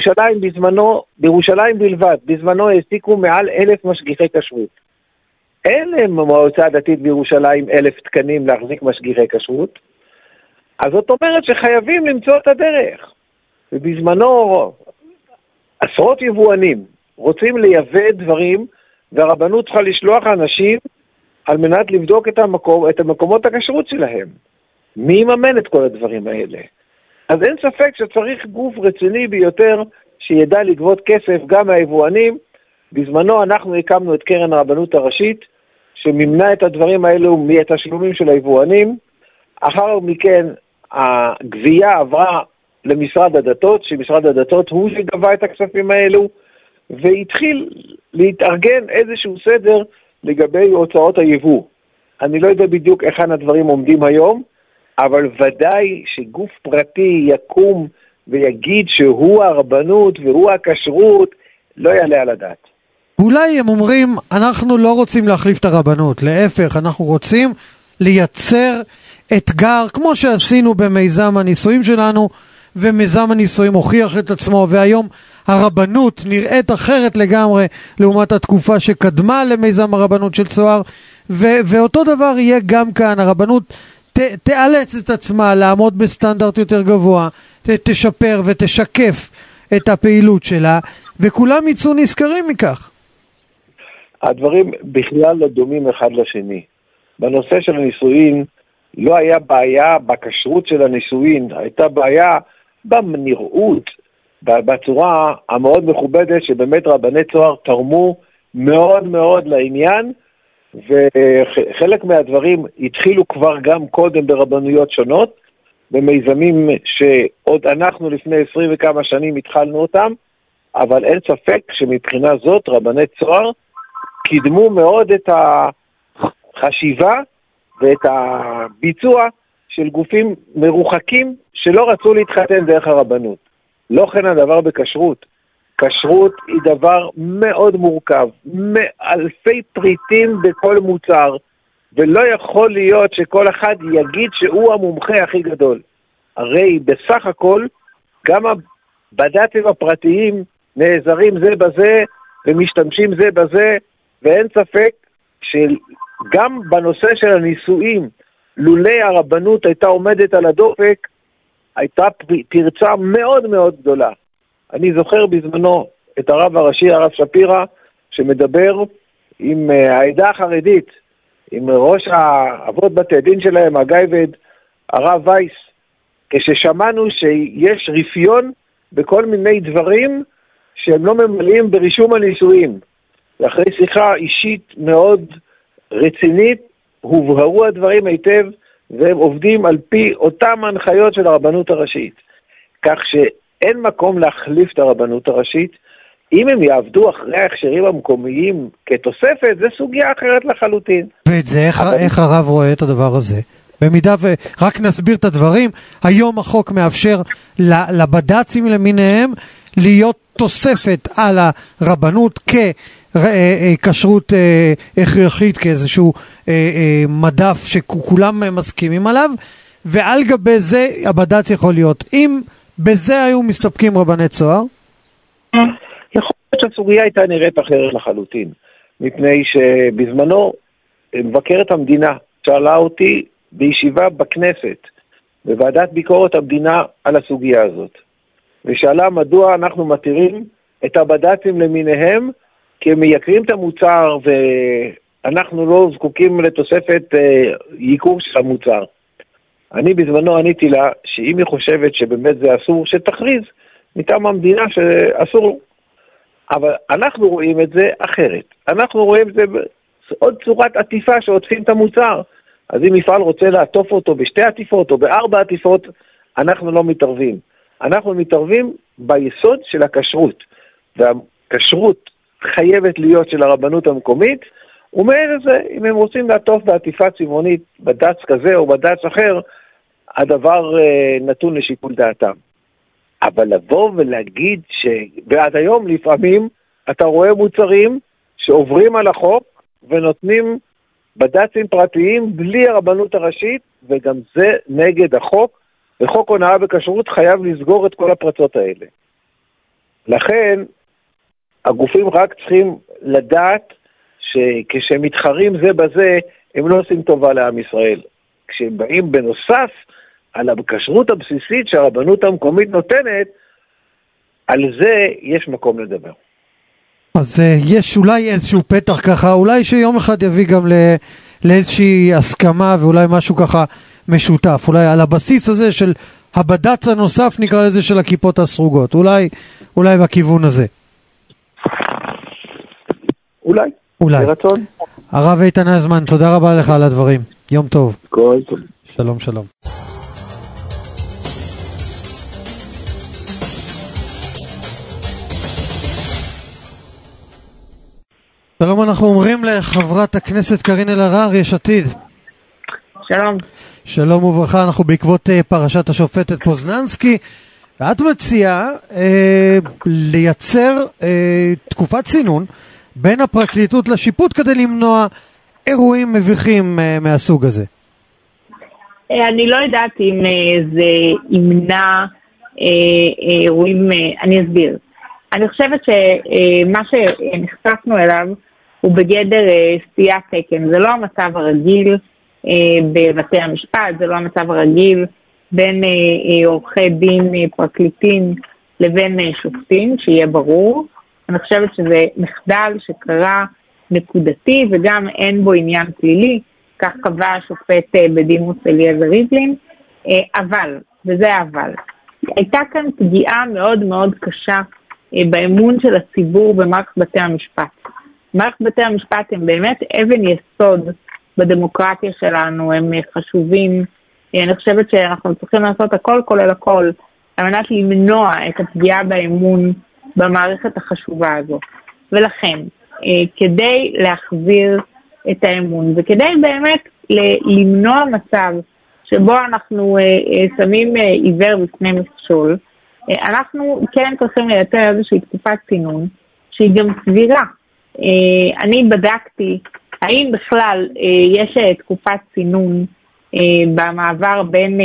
בירושלים בלבד, בזמנו העסיקו מעל 1,000 משגיחי כשרות. אין למועצה הדתית בירושלים 1,000 תקנים להחזיק משגיחי כשרות, אז זאת אומרת שחייבים למצוא את הדרך. ובזמנו עשרות יבואנים רוצים לייבא דברים, והרבנות צריכה לשלוח אנשים על מנת לבדוק את המקומות הכשרות שלהם. מי יממן את כל הדברים האלה? אז אין ספק שצריך גוף רציני ביותר שידע לגבות כסף גם מהיבואנים. בזמנו אנחנו הקמנו את קרן הרבנות הראשית, שמימנה את הדברים האלו מהתשלומים של היבואנים. אחר מכן הגבייה עברה למשרד הדתות, שמשרד הדתות הוא שגבה את הכספים האלו, והתחיל להתארגן איזשהו סדר לגבי הוצאות היבוא. אני לא יודע בדיוק היכן הדברים עומדים היום, אבל ודאי שגוף פרטי יקום ויגיד שהוא הרבנות והוא הכשרות, לא יעלה על הדעת. אולי הם אומרים, אנחנו לא רוצים להחליף את הרבנות, להפך, אנחנו רוצים לייצר אתגר, כמו שעשינו במיזם הניסויים שלנו, ומיזם הניסויים הוכיח את עצמו, והיום הרבנות נראית אחרת לגמרי, לעומת התקופה שקדמה למיזם הרבנות של צוהר, ואותו דבר יהיה גם כאן, הרבנות תאלץ את עצמה לעמוד בסטנדרט יותר גבוה, תשפר ותשקף את הפעילות שלה, וכולם יצאו נזכרים מכך. הדברים בכלל לא דומים אחד לשני. בנושא של הנישואין לא היה בעיה בכשרות של הנישואין, הייתה בעיה בנראות, בצורה המאוד מכובדת שבאמת רבני צוהר תרמו מאוד מאוד לעניין, וחלק מהדברים התחילו כבר גם קודם ברבנויות שונות, במיזמים שעוד אנחנו לפני 20 וכמה שנים התחלנו אותם, אבל אין ספק שמבחינה זאת רבני צוהר קידמו מאוד את החשיבה ואת הביצוע של גופים מרוחקים שלא רצו להתחתן דרך הרבנות. לא כן הדבר בכשרות. כשרות היא דבר מאוד מורכב, אלפי פריטים בכל מוצר, ולא יכול להיות שכל אחד יגיד שהוא המומחה הכי גדול. הרי בסך הכל גם הבד"צים הפרטיים נעזרים זה בזה ומשתמשים זה בזה, ואין ספק שגם בנושא של הנישואים, לולא הרבנות הייתה עומדת על הדופק, הייתה פרצה מאוד מאוד גדולה. אני זוכר בזמנו את הרב הראשי, הרב שפירא, שמדבר עם העדה החרדית, עם ראש האבות בתי דין שלהם, הגייבד, הרב וייס, כששמענו שיש רפיון בכל מיני דברים שהם לא ממלאים ברישום הנישואים. ואחרי שיחה אישית מאוד רצינית, הובהרו הדברים היטב, והם עובדים על פי אותם הנחיות של הרבנות הראשית. כך שאין מקום להחליף את הרבנות הראשית. אם הם יעבדו אחרי ההכשרים המקומיים כתוספת, זה סוגיה אחרת לחלוטין. ואת זה, איך הרב רואה את הדבר הזה? במידה ורק נסביר את הדברים, היום החוק מאפשר לבד"צים למיניהם להיות תוספת על הרבנות כשרות הכרחית, כאיזשהו מדף שכולם מסכימים עליו, ועל גבי זה הבד"ץ יכול להיות. אם בזה היו מסתפקים רבני צוהר? יכול להיות שהסוגיה הייתה נראית אחרת לחלוטין, מפני שבזמנו מבקרת המדינה שאלה אותי בישיבה בכנסת, בוועדת ביקורת המדינה, על הסוגיה הזאת. ושאלה מדוע אנחנו מתירים את הבד"צים למיניהם, כי הם מייקרים את המוצר ואנחנו לא זקוקים לתוספת ייקור של המוצר. אני בזמנו עניתי לה שאם היא חושבת שבאמת זה אסור, שתכריז מטעם המדינה שאסור. אבל אנחנו רואים את זה אחרת. אנחנו רואים את זה עוד צורת עטיפה שעוטפים את המוצר. אז אם מפעל רוצה לעטוף אותו בשתי עטיפות או בארבע עטיפות, אנחנו לא מתערבים. אנחנו מתערבים ביסוד של הכשרות. והכשרות חייבת להיות של הרבנות המקומית, ומעבר לזה, אם הם רוצים לעטוף בעטיפה צבעונית בד"ץ כזה או בד"ץ אחר, הדבר נתון לשיקול דעתם. אבל לבוא ולהגיד ועד היום לפעמים אתה רואה מוצרים שעוברים על החוק ונותנים בד"צים פרטיים בלי הרבנות הראשית, וגם זה נגד החוק, וחוק הונאה בכשרות חייב לסגור את כל הפרצות האלה. לכן הגופים רק צריכים לדעת שכשהם מתחרים זה בזה, הם לא עושים טובה לעם ישראל. כשהם באים בנוסף על הכשרות הבסיסית שהרבנות המקומית נותנת, על זה יש מקום לדבר. אז יש אולי איזשהו פתח ככה, אולי שיום אחד יביא גם לאיזושהי הסכמה ואולי משהו ככה משותף, אולי על הבסיס הזה של הבד"ץ הנוסף, נקרא לזה, של הכיפות הסרוגות, אולי בכיוון הזה. אולי. ברצון. הרב איתן הזמן, תודה רבה לך על הדברים. יום טוב. כל טוב. שלום שלום. שלום, אנחנו אומרים לחברת הכנסת קארין אלהרר, יש עתיד. שלום. שלום וברכה, אנחנו בעקבות פרשת השופטת פוזננסקי, ואת מציעה לייצר תקופת צינון בין הפרקליטות לשיפוט כדי למנוע אירועים מביכים מהסוג הזה. אני לא יודעת אם זה ימנע אירועים, אני אסביר. אני חושבת שמה שנחשפנו אליו הוא בגדר סטיית תקן. זה לא המצב הרגיל בבתי המשפט, זה לא המצב הרגיל בין עורכי דין פרקליטים לבין שופטים, שיהיה ברור. אני חושבת שזה מחדל שקרה נקודתי וגם אין בו עניין פלילי, כך קבע השופט בדימוס אליעזר ריבלין, אבל, וזה אבל, הייתה כאן פגיעה מאוד מאוד קשה באמון של הציבור במערכת בתי המשפט. מערכת בתי המשפט הם באמת אבן יסוד בדמוקרטיה שלנו, הם חשובים. אני חושבת שאנחנו צריכים לעשות הכל כולל הכל על מנת למנוע את הפגיעה באמון במערכת החשובה הזו. ולכן, כדי להחזיר את האמון וכדי באמת למנוע מצב שבו אנחנו שמים עיוור בפני מכשול, אנחנו כן צריכים לייצר איזושהי תקופת צינון שהיא גם סבירה. אני בדקתי האם בכלל יש תקופת צינון במעבר בין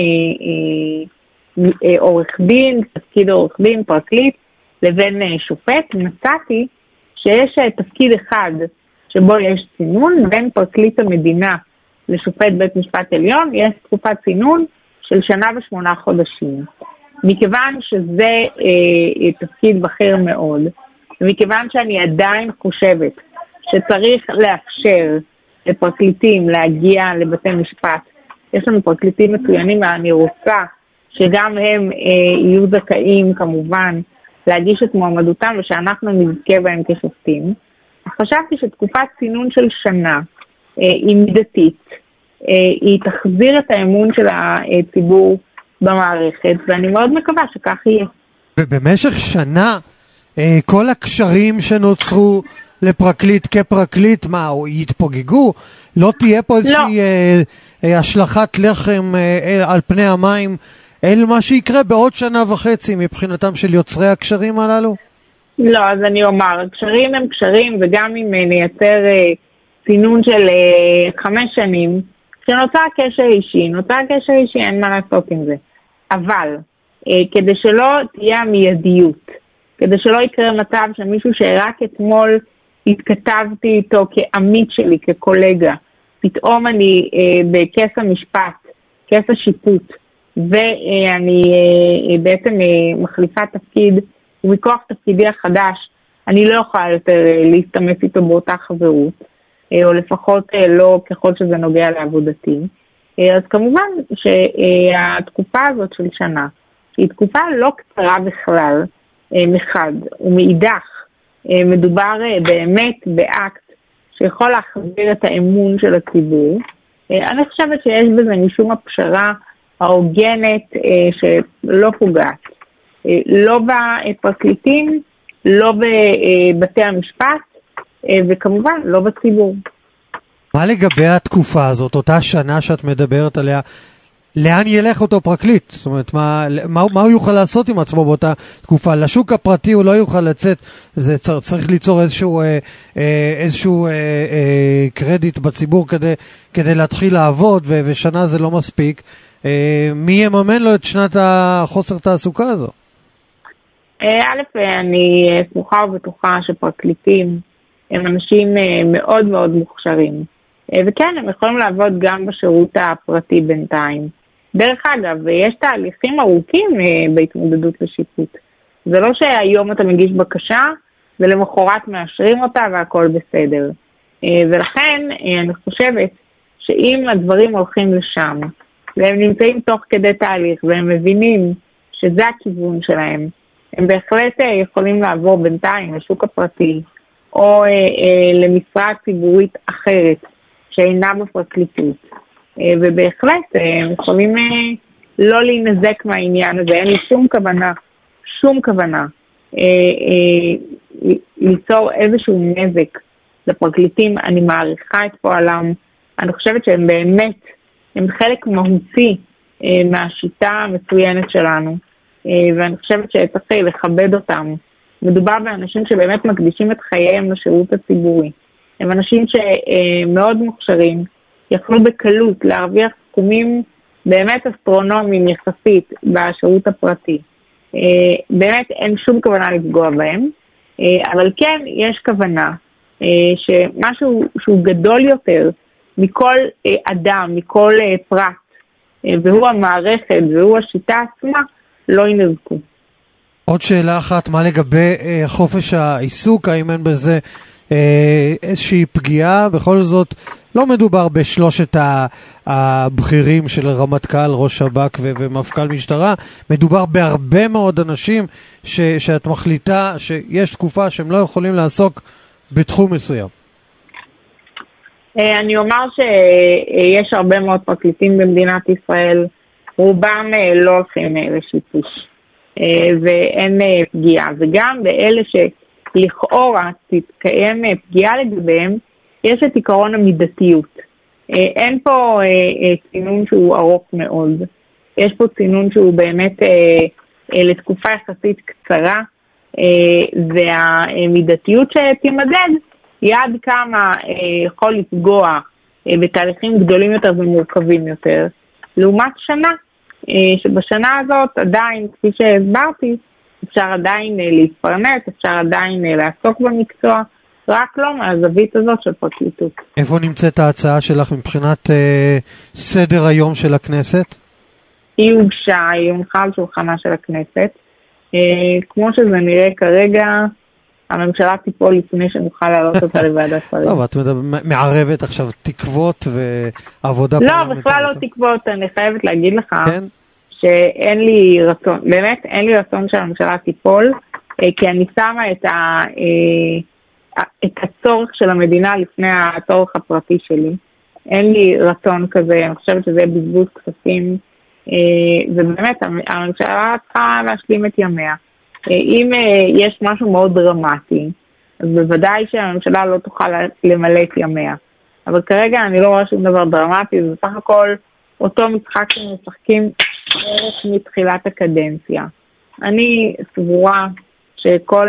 עורך דין, תפקיד עורך דין, פרקליט, לבין שופט. מצאתי שיש תפקיד אחד שבו יש צינון, בין פרקליט המדינה לשופט בית משפט עליון, יש תקופת צינון של 1 ו8 חודשים. מכיוון שזה תפקיד בכיר מאוד, ומכיוון שאני עדיין חושבת שצריך לאפשר לפרקליטים להגיע לבתי משפט, יש לנו פרקליטים מצוינים ואני רוצה שגם הם יהיו זכאים כמובן להגיש את מועמדותם ושאנחנו נזכה בהם כשופטים. חשבתי שתקופת צינון של שנה היא מידתית, היא תחזיר את האמון של הציבור במערכת, ואני מאוד מקווה שכך יהיה. ובמשך שנה כל הקשרים שנוצרו לפרקליט כפרקליט, מה, או יתפוגגו? לא תהיה פה איזושהי השלכת לחם על פני המים, אל מה שיקרה בעוד 1.5 שנה מבחינתם של יוצרי הקשרים הללו? לא, אז אני אומר, קשרים הם קשרים, וגם אם נייצר צינון של 5 שנים, כשנוצר קשר אישי, אין מה לעשות עם זה. אבל, כדי שלא תהיה המיידיות, כדי שלא יקרה מצב שמישהו שרק אתמול התכתבתי איתו כעמית שלי, כקולגה, פתאום אני בכס המשפט, כס השיפוט, ואני בעצם מחליפה תפקיד, ומכוח תפקידי החדש, אני לא יכולה יותר להסתמס איתו באותה חברות, או לפחות לא ככל שזה נוגע לעבודתי. אז כמובן שהתקופה הזאת של שנה, שהיא תקופה לא קצרה בכלל, מחד, ומאידך, מדובר באמת באקט שיכול להחזיר את האמון של הציבור. אני חושבת שיש בזה משום הפשרה ההוגנת שלא פוגעת. לא בפרקליטים, לא בבתי המשפט, וכמובן לא בציבור. מה לגבי התקופה הזאת, אותה שנה שאת מדברת עליה, לאן ילך אותו פרקליט? זאת אומרת, מה הוא יוכל לעשות עם עצמו באותה תקופה? לשוק הפרטי הוא לא יוכל לצאת, זה צריך ליצור איזשהו קרדיט בציבור כדי להתחיל לעבוד, ושנה זה לא מספיק. מי יממן לו את שנת החוסר תעסוקה הזו? אני סמוכה ובטוחה שפרקליטים הם אנשים מאוד מאוד מוכשרים. וכן, הם יכולים לעבוד גם בשירות הפרטי בינתיים. דרך אגב, יש תהליכים ארוכים בהתמודדות לשיפוט. זה לא שהיום אתה מגיש בקשה ולמחרת מאשרים אותה והכל בסדר. ולכן אני חושבת שאם הדברים הולכים לשם, והם נמצאים תוך כדי תהליך, והם מבינים שזה הכיוון שלהם, הם בהחלט יכולים לעבור בינתיים לשוק הפרטי, או למשרה ציבורית אחרת, שאינה בפרקליטות. ובהחלט הם יכולים לא להינזק מהעניין הזה, אין לי שום כוונה ליצור איזשהו נזק לפרקליטים. אני מעריכה את פועלם, אני חושבת שהם באמת, הם חלק מהותי מהשיטה המצוינת שלנו, ואני חושבת שצריך לכבד אותם. מדובר באנשים שבאמת מקדישים את חייהם לשירות הציבורי. הם אנשים שמאוד מוכשרים, יכלו בקלות להרוויח סכומים באמת אסטרונומיים יחסית בשירות הפרטי. באמת אין שום כוונה לפגוע בהם, אבל כן יש כוונה שמשהו שהוא גדול יותר מכל אדם, מכל פרט, והוא המערכת והוא השיטה עצמה, לא ינזקו. עוד שאלה אחת, מה לגבי חופש העיסוק? האם אין בזה איזושהי פגיעה? בכל זאת לא מדובר בשלושת הבכירים של רמטכ"ל, ראש שב"כ ומפכ"ל משטרה, מדובר בהרבה מאוד אנשים שאת מחליטה שיש תקופה שהם לא יכולים לעסוק בתחום מסוים. אני אומר שיש הרבה מאוד פרקליטים במדינת ישראל, רובם לא הולכים לשיפוש, ואין פגיעה, וגם באלה שלכאורה תתקיים פגיעה לגביהם, יש את עיקרון המידתיות. אין פה צינון שהוא ארוך מאוד, יש פה צינון שהוא באמת לתקופה יחסית קצרה, והמידתיות שתימדד היא עד כמה יכול לפגוע בתהליכים גדולים יותר ומורכבים יותר, לעומת שנה, שבשנה הזאת עדיין, כפי שהסברתי, אפשר עדיין להתפרנס, אפשר עדיין לעסוק במקצוע, רק לא מהזווית הזאת של פרקליטות. איפה נמצאת ההצעה שלך מבחינת סדר היום של הכנסת? היא הוגשה, היא הונחה על שולחנה של הכנסת. כמו שזה נראה כרגע, הממשלה תיפול לפני שנוכל להעלות אותה לוועדת שרים. טוב, את מערבת עכשיו תקוות ועבודה לא, בכלל לא תקוות, אני חייבת להגיד לך שאין לי רצון, באמת אין לי רצון שהממשלה תיפול, כי אני שמה את הצורך של המדינה לפני הצורך הפרטי שלי. אין לי רצון כזה, אני חושבת שזה בזבוז כספים, ובאמת הממשלה צריכה להשלים את ימיה. אם יש משהו מאוד דרמטי, אז בוודאי שהממשלה לא תוכל למלא את ימיה. אבל כרגע אני לא רואה שום דבר דרמטי, זה בסך הכל אותו משחק שמשחקים בערך מתחילת הקדנציה. אני סבורה שכל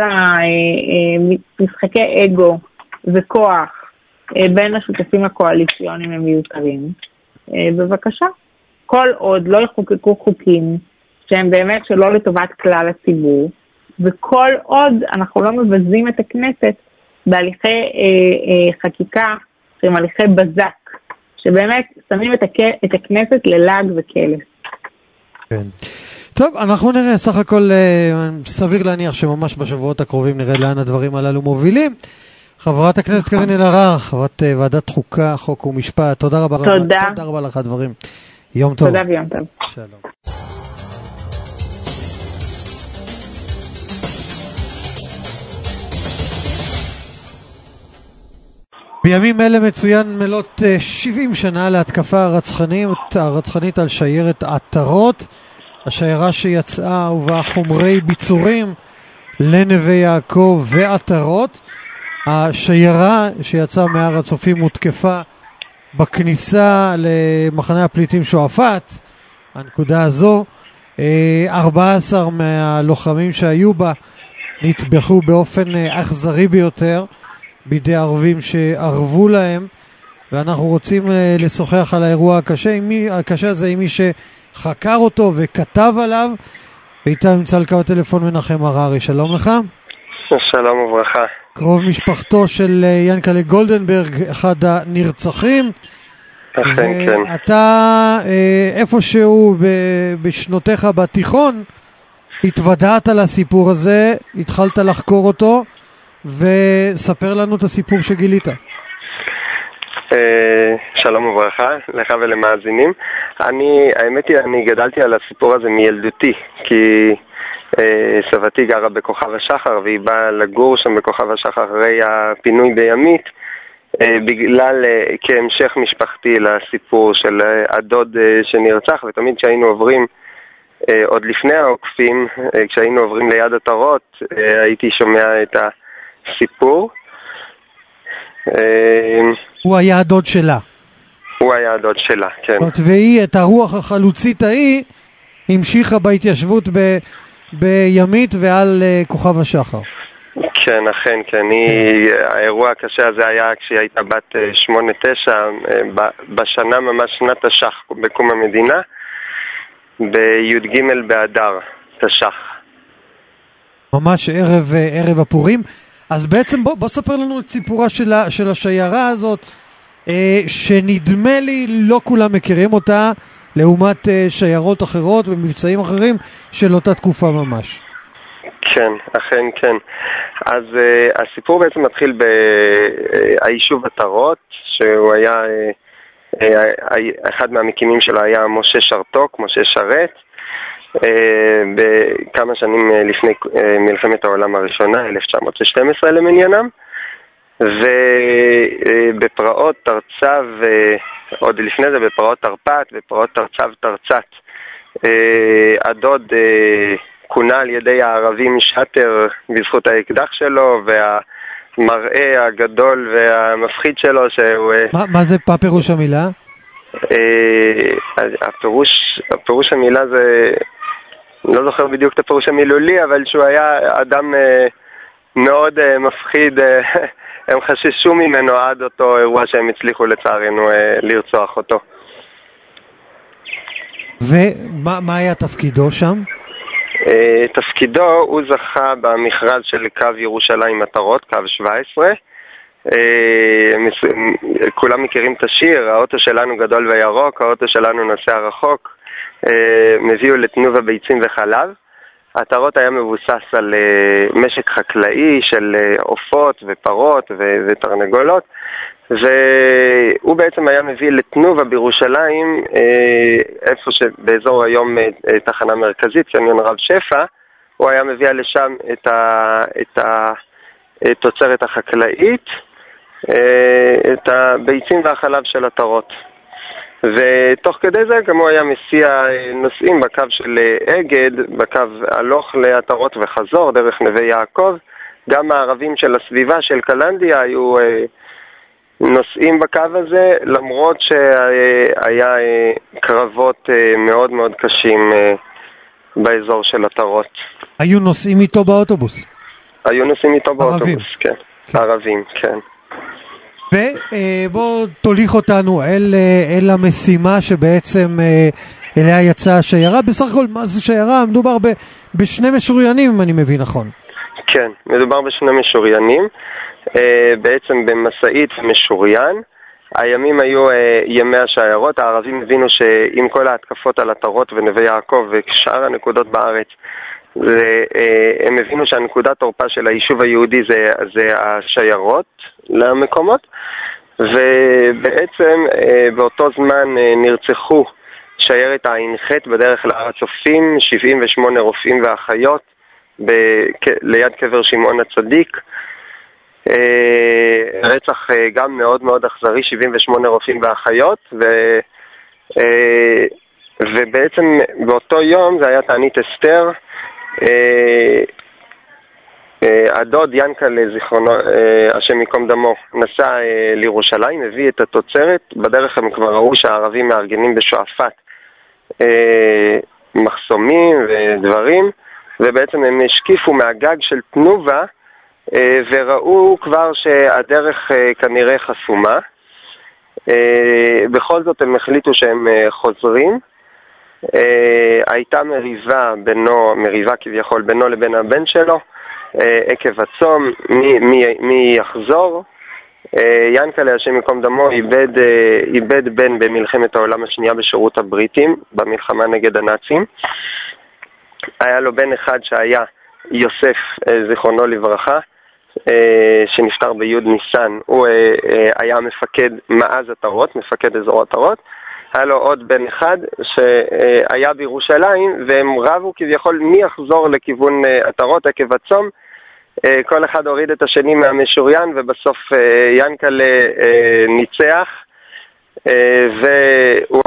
המשחקי אגו וכוח בין השותפים הקואליציוניים הם מיותרים. בבקשה, כל עוד לא יחוקקו חוקים שהם באמת שלא לטובת כלל הציבור, וכל עוד אנחנו לא מבזים את הכנסת בהליכי חקיקה שהם הליכי בזק, שבאמת שמים את הכנסת ללעג וקלס. כן. טוב, אנחנו נראה, סך הכל סביר להניח שממש בשבועות הקרובים נראה לאן הדברים הללו מובילים. חברת הכנסת קארין אלהרר, חברת ועדת חוקה, חוק ומשפט, תודה רבה. תודה. תודה רבה לך הדברים. יום טוב. תודה ויום טוב. שלום. בימים אלה מצוין מלאת 70 שנה להתקפה הרצחנית על שיירת עטרות, השיירה שיצאה ובה חומרי ביצורים לנווה יעקב ועטרות. השיירה שיצאה מהר הצופים הותקפה בכניסה למחנה הפליטים שועפאט. הנקודה הזו, 14 מהלוחמים שהיו בה נטבחו באופן אכזרי ביותר בידי ערבים שערבו להם, ואנחנו רוצים לשוחח על האירוע הקשה הזה עם מי שחקר אותו וכתב עליו, ואיתה נמצא על קו הטלפון מנחם הררי. שלום לך. שלום וברכה. קרוב משפחתו של ינקלה גולדנברג, אחד הנרצחים. אכן, כן. ואתה איפשהו בשנותיך בתיכון התוודעת על הסיפור הזה, התחלת לחקור אותו, וספר לנו את הסיפור שגילית. שלום וברכה, לך ולמאזינים. האמת היא, אני גדלתי על הסיפור הזה מילדותי, כי סבתי גרה בכוכב השחר, והיא באה לגור שם בכוכב השחר אחרי הפינוי בימית, בגלל כהמשך משפחתי לסיפור של הדוד שנרצח, ותמיד כשהיינו עוברים, עוד לפני העוקפים, כשהיינו עוברים ליד עטרות, הייתי שומע את הסיפור. הוא היה הדוד שלה. הוא היה הדוד שלה, כן. והיא, את הרוח החלוצית ההיא, המשיכה בהתיישבות בימית ועל כוכב השחר. כן, אכן, כן. האירוע הקשה הזה היה כשהיא הייתה בת 8-9, בשנה ממש שנת תש"ח בקום המדינה, בי"ג באדר תש"ח. ממש ערב הפורים. אז בעצם בוא ספר לנו את סיפורה של השיירה הזאת, שנדמה לי לא כולם מכירים אותה, לעומת שיירות אחרות ומבצעים אחרים של אותה תקופה ממש. כן, אכן כן. אז הסיפור בעצם מתחיל ביישוב עטרות, שהוא היה, אחד מהמקימים שלו היה משה שרתוק, משה שרת, בכמה שנים לפני מלחמת העולם הראשונה, 1912 למניינם, ובפרעות תרצב, עוד לפני זה בפרעות תרפ"ט, בפרעות תרצב תרצת, הדוד כונה על ידי הערבים שטר בזכות האקדח שלו, והמראה הגדול והמפחיד שלו שהוא... מה זה פירוש המילה? הפירוש המילה זה... לא זוכר בדיוק את הפירוש המילולי, אבל שהוא היה אדם מאוד מפחיד, הם חששו ממנו עד אותו אירוע שהם הצליחו לצערנו לרצוח אותו. ומה היה תפקידו שם? תפקידו, הוא זכה במכרז של קו ירושלים עטרות, קו 17. כולם מכירים את השיר, האוטו שלנו גדול וירוק, האוטו שלנו נוסע רחוק, מביאו לתנובה ביצים וחלב. עטרות היה מבוסס על משק חקלאי של עופות ופרות ותרנגולות, והוא בעצם היה מביא לתנובה בירושלים, איפה שבאזור היום תחנה מרכזית, קניון רב שפע, הוא היה מביא לשם את התוצרת החקלאית, את הביצים והחלב של עטרות. ותוך כדי זה גם הוא היה מסיע נוסעים בקו של אגד, בקו הלוך לעטרות וחזור דרך נווה יעקב. גם הערבים של הסביבה של קלנדיה היו נוסעים בקו הזה, למרות שהיה קרבות מאוד מאוד קשים באזור של עטרות. היו נוסעים איתו באוטובוס? היו נוסעים איתו באוטובוס, כן. ערבים, כן. ובוא תוליך אותנו אל המשימה שבעצם אליה יצאה השיירה. בסך הכל, מה זה שיירה? מדובר בשני משוריינים, אם אני מבין נכון. כן, מדובר בשני משוריינים. בעצם במסעית ומשוריין. הימים היו ימי השיירות. הערבים הבינו שעם כל ההתקפות על עטרות ונווה יעקב ושאר הנקודות בארץ, הם הבינו שהנקודת תורפה של היישוב היהודי זה השיירות למקומות, ובעצם באותו זמן נרצחו שיירת הע"ח בדרך להר הצופים, 78 רופאים ואחיות ליד קבר שמעון הצדיק. רצח גם מאוד מאוד אכזרי, 78 רופאים ואחיות, ובעצם באותו יום זה היה תענית אסתר. הדוד ינקלה זיכרונו, השם ייקום דמו, נסע לירושלים, הביא את התוצרת. בדרך הם כבר ראו שהערבים מארגנים בשועפאט מחסומים ודברים, ובעצם הם השקיפו מהגג של תנובה וראו כבר שהדרך כנראה חסומה. בכל זאת הם החליטו שהם חוזרים. הייתה מריבה כביכול בינו לבין הבן שלו, עקב הצום, מי יחזור. ינקלה השם ייקום דמו איבד בן במלחמת העולם השנייה בשירות הבריטים, במלחמה נגד הנאצים. היה לו בן אחד שהיה יוסף זיכרונו לברכה, שנפטר ביוד ניסן. הוא היה מפקד מעז עטרות, מפקד אזור עטרות. היה לו עוד בן אחד שהיה בירושלים, והם רבו כביכול מי יחזור לכיוון עטרות עקב הצום. כל אחד הוריד את השני מהמשוריין, ובסוף ינקלה ניצח, והוא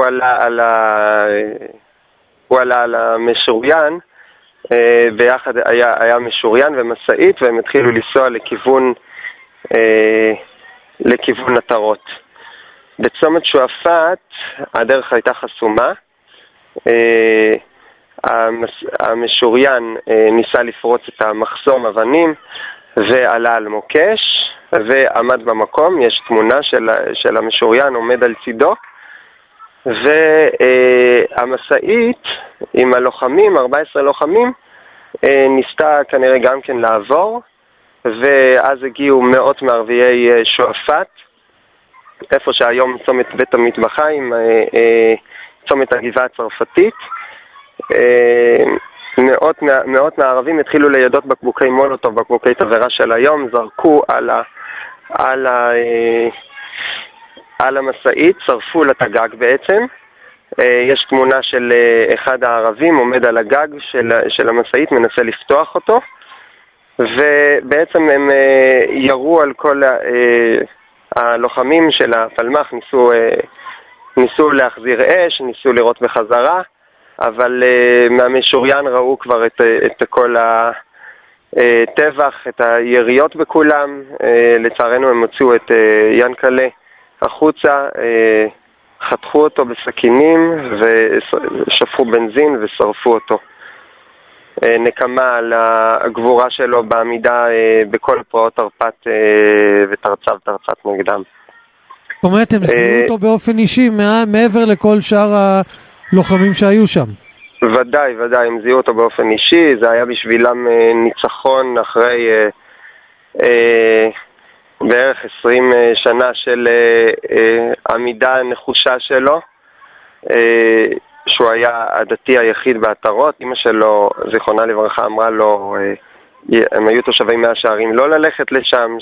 עלה על המשוריין. ביחד היה משוריין ומסעית, והם התחילו לנסוע לכיוון עטרות. בצומת שועפאט הדרך הייתה חסומה. המשוריין ניסה לפרוץ את המחסום אבנים ועלה על מוקש ועמד במקום. יש תמונה של המשוריין עומד על צידו, והמסעית עם הלוחמים, 14 לוחמים, ניסתה כנראה גם כן לעבור, ואז הגיעו מאות מערביי שועפאט, איפה שהיום צומת בית המטבחיים, צומת הגבעה הצרפתית. מאות מהערבים התחילו לידות בקבוקי מולוטוב, בקבוקי תבערה של היום, זרקו על המסעית, שרפו לה את הגג בעצם. יש תמונה של אחד הערבים עומד על הגג של המסעית, מנסה לפתוח אותו, ובעצם הם ירו על כל הלוחמים של הפלמ"ח, ניסו להחזיר אש, ניסו לראות בחזרה, אבל מהמשוריין ראו כבר את כל הטבח, את היריות בכולם. לצערנו הם הוציאו את ינקלה החוצה, חתכו אותו בסכינים ושפכו בנזין ושרפו אותו. נקמה על הגבורה שלו בעמידה בכל פרעות תרפ"ט ותרצ"ב נגדם. זאת אומרת, הם זיהו אותו באופן אישי מעבר לכל שאר הלוחמים שהיו שם. ודאי, הם זיהו אותו באופן אישי. זה היה בשבילם ניצחון אחרי בערך 20 שנה של עמידה נחושה שלו, שהוא היה הדתי היחיד בעטרות. אמא שלו, זיכרונה לברכה, אמרה לו, הם היו תושבי מאה שערים, לא ללכת לשם,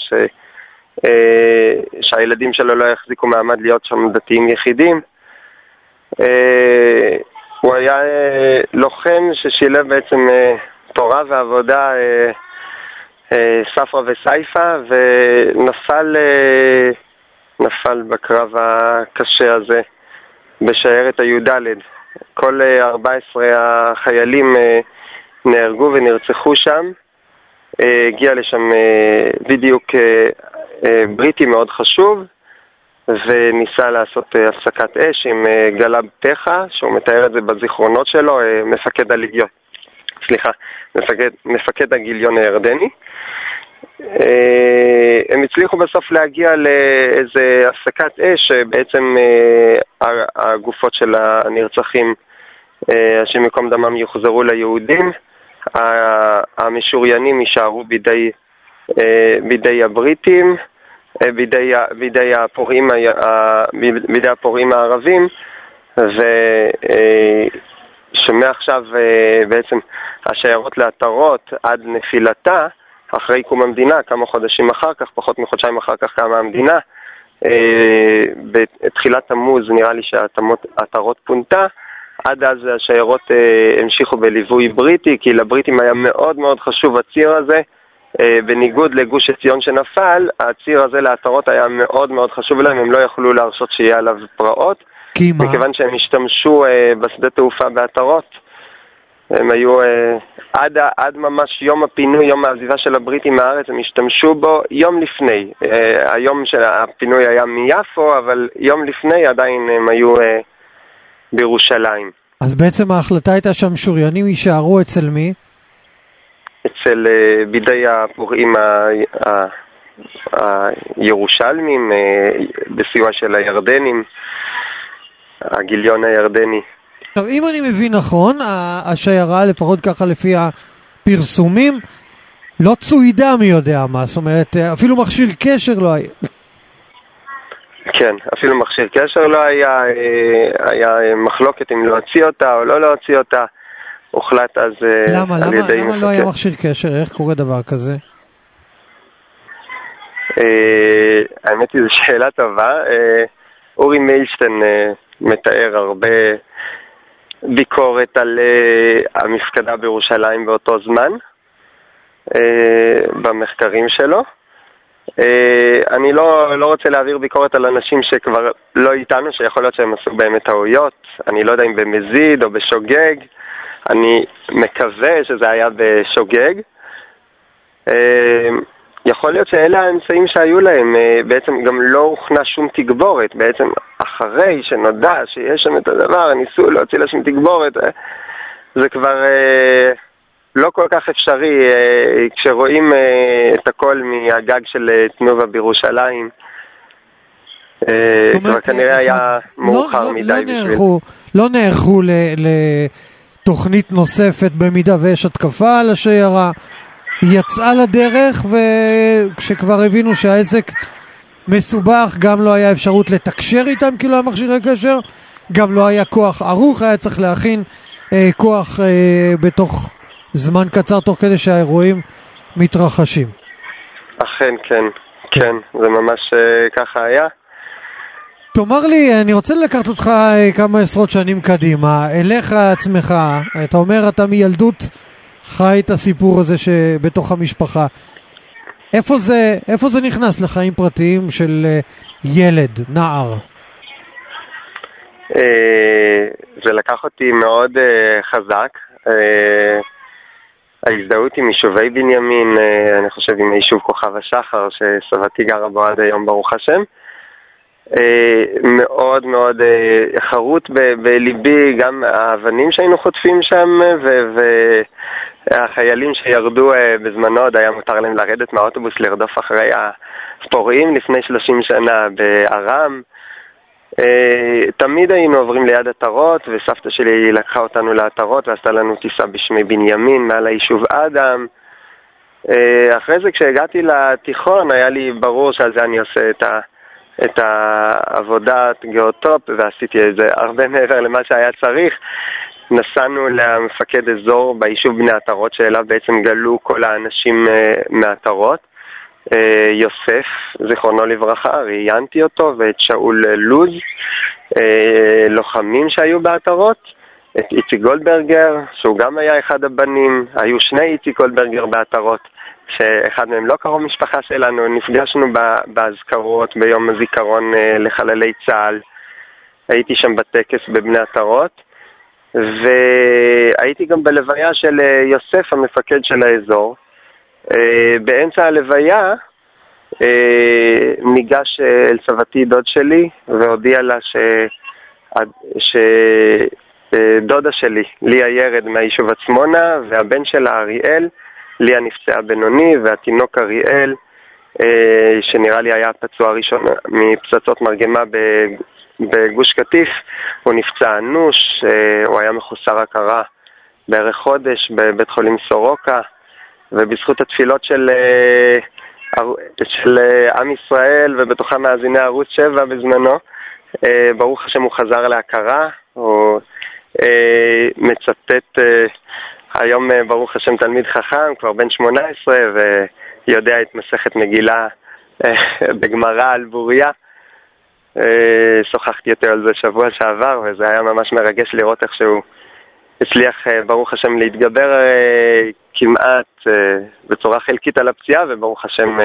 שהילדים שלו לא יחזיקו מעמד להיות שם דתיים יחידים. הוא היה לוחם ששילב בעצם תורה ועבודה, ספרה וסייפה, ונפל בקרב הקשה הזה בשיירת הי"ד. כל 14 החיילים נהרגו ונרצחו שם. הגיע לשם בדיוק בריטי מאוד חשוב, וניסה לעשות הפסקת אש עם גלב פחה, שהוא מתאר את זה בזיכרונות שלו, מפקד הגיליון הירדני. הם הצליחו בסוף להגיע לאיזה הפסקת אש, בעצם הגופות של הנרצחים, השם יקום דמם, יוחזרו ליהודים, המשוריינים יישארו בידי הבריטים, בידי הפורעים הערבים, ושמעכשיו בעצם השיירות לעטרות עד נפילתה, אחרי קום המדינה, כמה חודשים אחר כך, פחות מחודשיים אחר כך קמה המדינה, בתחילת תמוז נראה לי שהעטרות פונתה, עד אז השיירות המשיכו בליווי בריטי, כי לבריטים היה מאוד מאוד חשוב הציר הזה, בניגוד לגוש עציון שנפל, הציר הזה לעטרות היה מאוד מאוד חשוב להם, הם לא יכלו להרשות שיהיה עליו פרעות, מכיוון שהם השתמשו בשדה תעופה בעטרות, הם היו עד ממש יום הפינוי, יום העזיבה של הבריטים מהארץ, הם השתמשו בו יום לפני, היום של הפינוי היה מיפו, אבל יום לפני עדיין הם היו בירושלים. אז בעצם ההחלטה הייתה שהמשוריינים יישארו אצל מי? אצל בידי הפורעים הירושלמים, בסיוע של הירדנים, הגיליון הירדני. עכשיו, אם אני מבין נכון, השיירה, לפחות ככה לפי הפרסומים, לא צוידה מי יודע מה, זאת אומרת, אפילו מכשיר קשר לא היה. כן, אפילו מכשיר קשר לא היה, היה מחלוקת אם להוציא אותה או לא להוציא אותה, הוחלט אז על ידי מפקד. למה לא היה מכשיר קשר? איך קורה דבר כזה? האמת היא, זו שאלה טובה. אורי מילשטיין מתאר הרבה ביקורת על המפקדה בירושלים באותו זמן, במחקרים שלו. אני לא רוצה להעביר ביקורת על אנשים שכבר לא איתנו, שיכול להיות שהם עשו באמת טעויות. אני לא יודע אם במזיד או בשוגג, אני מקווה שזה היה בשוגג. יכול להיות שאלה האמצעים שהיו להם, בעצם גם לא הוכנה שום תגבורת, בעצם אחרי שנודע שיש שם את הדבר, ניסו להוציא לה שום תגבורת, זה כבר לא כל כך אפשרי, כשרואים את הכל מהגג של תנובה בירושלים, כבר כנראה היה מאוחר מדי בשביל. לא נערכו לתוכנית נוספת במידה ויש התקפה על השיירה, יצאה לדרך, וכשכבר הבינו שהעסק מסובך, גם לא היה אפשרות לתקשר איתם כי לא היה מכשירי קשר, גם לא היה כוח ערוך, היה צריך להכין כוח בתוך זמן קצר תוך כדי שהאירועים מתרחשים. אכן, כן, כן, זה ממש ככה היה. תאמר לי, אני רוצה לקחת אותך כמה עשרות שנים קדימה, אליך עצמך, אתה אומר אתה מילדות חי את הסיפור הזה שבתוך המשפחה. איפה זה נכנס לחיים פרטיים של ילד, נער? זה לקח אותי מאוד חזק. ההזדהות עם יישובי בנימין, אני חושב עם היישוב כוכב השחר, שסבתי גרה בו עד היום ברוך השם. מאוד מאוד חרוט בליבי, גם האבנים שהיינו חוטפים שם, והחיילים שירדו בזמנו, עוד היה מותר להם לרדת מהאוטובוס לרדוף אחרי הפורעים לפני 30 שנה בארם. תמיד היינו עוברים ליד עטרות, וסבתא שלי לקחה אותנו לעטרות ועשתה לנו טיסה בשמי בנימין מעל היישוב אדם. אחרי זה כשהגעתי לתיכון היה לי ברור שעל זה אני עושה את העבודת גיאוטופ, ועשיתי את זה הרבה מעבר למה שהיה צריך. נסענו למפקד אזור ביישוב בני עטרות, שאליו בעצם גלו כל האנשים מעטרות. יוסף, זיכרונו לברכה, ראיינתי אותו, ואת שאול לוז, לוחמים שהיו בעטרות, את איציק גולדברגר, שהוא גם היה אחד הבנים. היו שני איציק גולדברגר בעטרות, שאחד מהם לא קרוב משפחה שלנו. נפגשנו בהזכרות ביום הזיכרון לחללי צה"ל, הייתי שם בטקס בבני עטרות, והייתי גם בלוויה של יוסף, המפקד של האזור. באמצע הלוויה ניגש אל סבתי דוד שלי והודיע לה שדודה שלי, ליה ירד מהיישוב עצמונה, והבן שלה אריאל, ליה נפצעה בינוני, והתינוק אריאל, שנראה לי היה פצוע ראשון מפצצות מרגמה בגוש קטיף, הוא נפצע אנוש, הוא היה מחוסר הכרה בערך חודש בבית חולים סורוקה, ובזכות התפילות של עם ישראל ובתוכם מאזיני ערוץ 7 בזמנו, ברוך השם הוא חזר להכרה. הוא מצטט היום ברוך השם תלמיד חכם, כבר בן 18, ויודע את מסכת מגילה בגמרא על בוריה. שוחחתי יותר על זה שבוע שעבר, וזה היה ממש מרגש לראות איך שהוא הצליח ברוך השם להתגבר כמעט בצורה חלקית על הפציעה, וברוך השם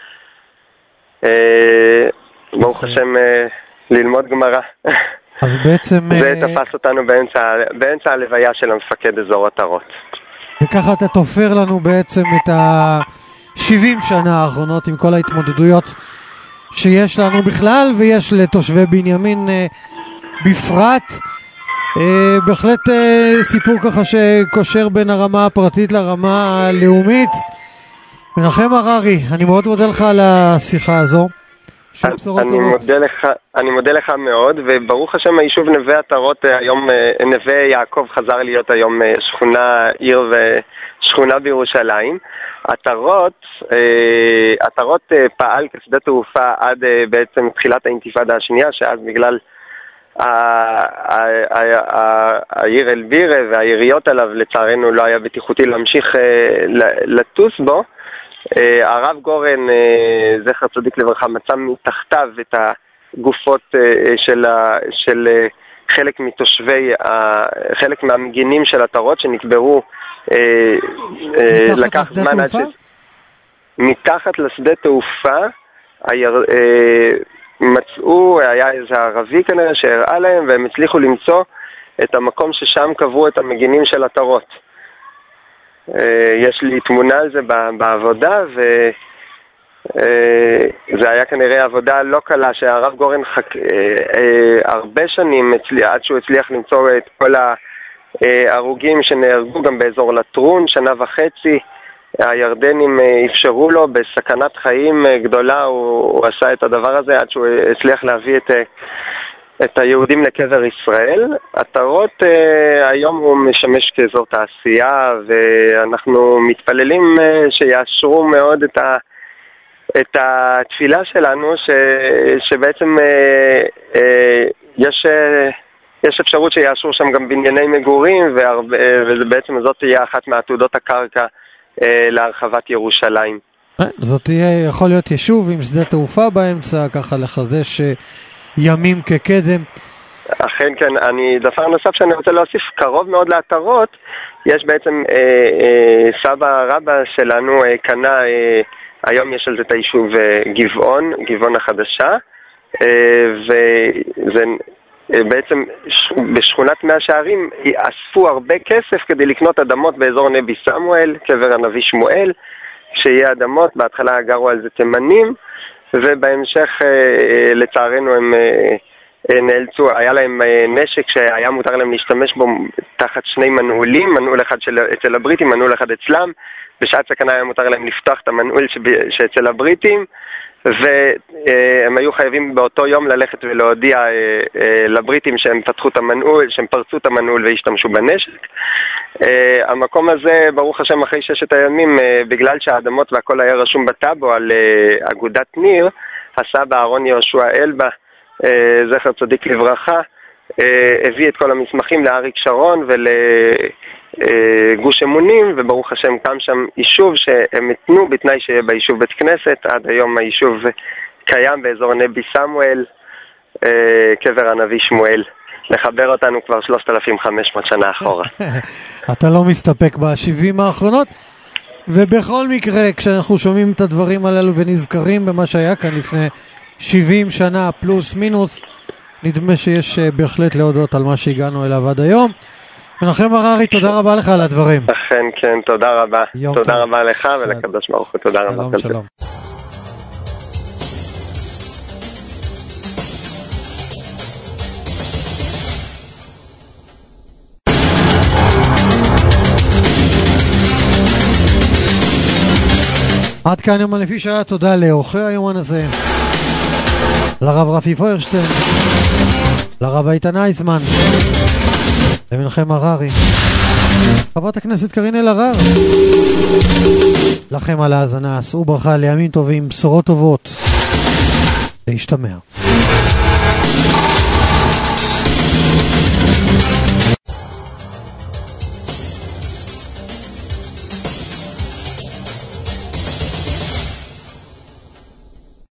ללמוד גמרא. אז בעצם זה תפס אותנו באמצע הלוויה של המפקד אזור עטרות. וככה אתה תופר לנו בעצם את ה-70 שנה האחרונות עם כל ההתמודדויות שיש לנו בכלל ויש לתושבי בנימין בפרט. בהחלט סיפור ככה שקושר בין הרמה הפרטית לרמה הלאומית. מנחם הררי, אני מאוד מודה לך על השיחה הזו. אני מודה לך מאוד, וברוך השם היישוב נווה עטרות היום, נווה יעקב חזר להיות היום עיר ושכונה בירושלים. עטרות פעל כשדה תעופה עד בעצם תחילת האינתיפאדה השנייה, שאז בגלל העיר אלבירה והעיריות עליו לצערנו לא היה בטיחותי להמשיך לטוס בו. הרב גורן, זכר צדיק לברכה, מצא מתחתיו את הגופות של חלק מתושבי, חלק מהמגינים של עטרות שנקברו, לקח זמן עד מתחת לשדה תעופה. מצאו, היה איזה ערבי כנראה שהראה להם, והם הצליחו למצוא את המקום ששם קברו את המגינים של עטרות. יש לי תמונה על זה בעבודה, וזה היה כנראה עבודה לא קלה שהרב גורן הרבה שנים עד שהוא הצליח למצוא את כל ההרוגים שנהרגו גם באזור לטרון, 1.5 שנה. הירדנים אפשרו לו בסכנת חיים גדולה, הוא עשה את הדבר הזה עד שהוא הצליח להביא את היהודים לקבר ישראל. עטרות היום הוא משמש כאזור תעשייה, ואנחנו מתפללים שיאשרו מאוד את התפילה שלנו, שבעצם יש אפשרות שיאשרו שם גם בנייני מגורים, ובעצם זאת תהיה אחת מעתודות הקרקע להרחבת ירושלים. זאת תהיה, יכול להיות יישוב עם שדה תעופה באמצע, ככה לחדש ימים כקדם. אכן כן, דבר נוסף שאני רוצה להוסיף, קרוב מאוד לעטרות, יש בעצם סבא רבא שלנו קנה, היום יש על זה את היישוב גבעון החדשה, וזה בעצם בשכונת מאה שערים אספו הרבה כסף כדי לקנות אדמות באזור נבי סמואל, קבר הנביא שמואל, שיהיה אדמות. בהתחלה גרו על זה תימנים, ובהמשך לצערנו הם נאלצו, היה להם נשק שהיה מותר להם להשתמש בו תחת שני מנעולים, מנעול אחד אצל הבריטים, מנעול אחד אצלם. בשעת סכנה היה מותר להם לפתוח את המנעול שאצל הבריטים, והם היו חייבים באותו יום ללכת ולהודיע לבריטים שהם פתחו את המנעול, שהם פרצו את המנעול והשתמשו בנשק. המקום הזה, ברוך השם, אחרי 6 הימים, בגלל שהאדמות והכל היה רשום בטאבו על אגודת ניר, הסבא אהרון יהושע אלבה, זכר צדיק לברכה, הביא את כל המסמכים לאריק שרון ולגוש אמונים, וברוך השם קם שם יישוב שהם התנו בתנאי שיהיה ביישוב בית כנסת. עד היום היישוב קיים באזור נבי סמואל, קבר הנביא שמואל, לחבר אותנו כבר 3,500 שנה אחורה. אתה לא מסתפק ב-70 האחרונות, ובכל מקרה כשאנחנו שומעים את הדברים הללו ונזכרים במה שהיה כאן לפני 70 שנה פלוס מינוס, נדמה שיש בהחלט להודות על מה שהגענו אליו עד היום. מנחם הררי, תודה רבה לך על הדברים. אכן כן, תודה רבה. תודה רבה לך ולקדוש ברוך הוא, תודה רבה. שלום. עד כאן יומן לפי שעה, תודה לאורחי היומן הזה, לרב רפי פוירשטיין, לרב איתן אייזמן, למנחם הררי, חברת הכנסת קרין אלהרר. לכם על ההאזנה, שאו ברכה לימים טובים, בשורות טובות, להשתמע.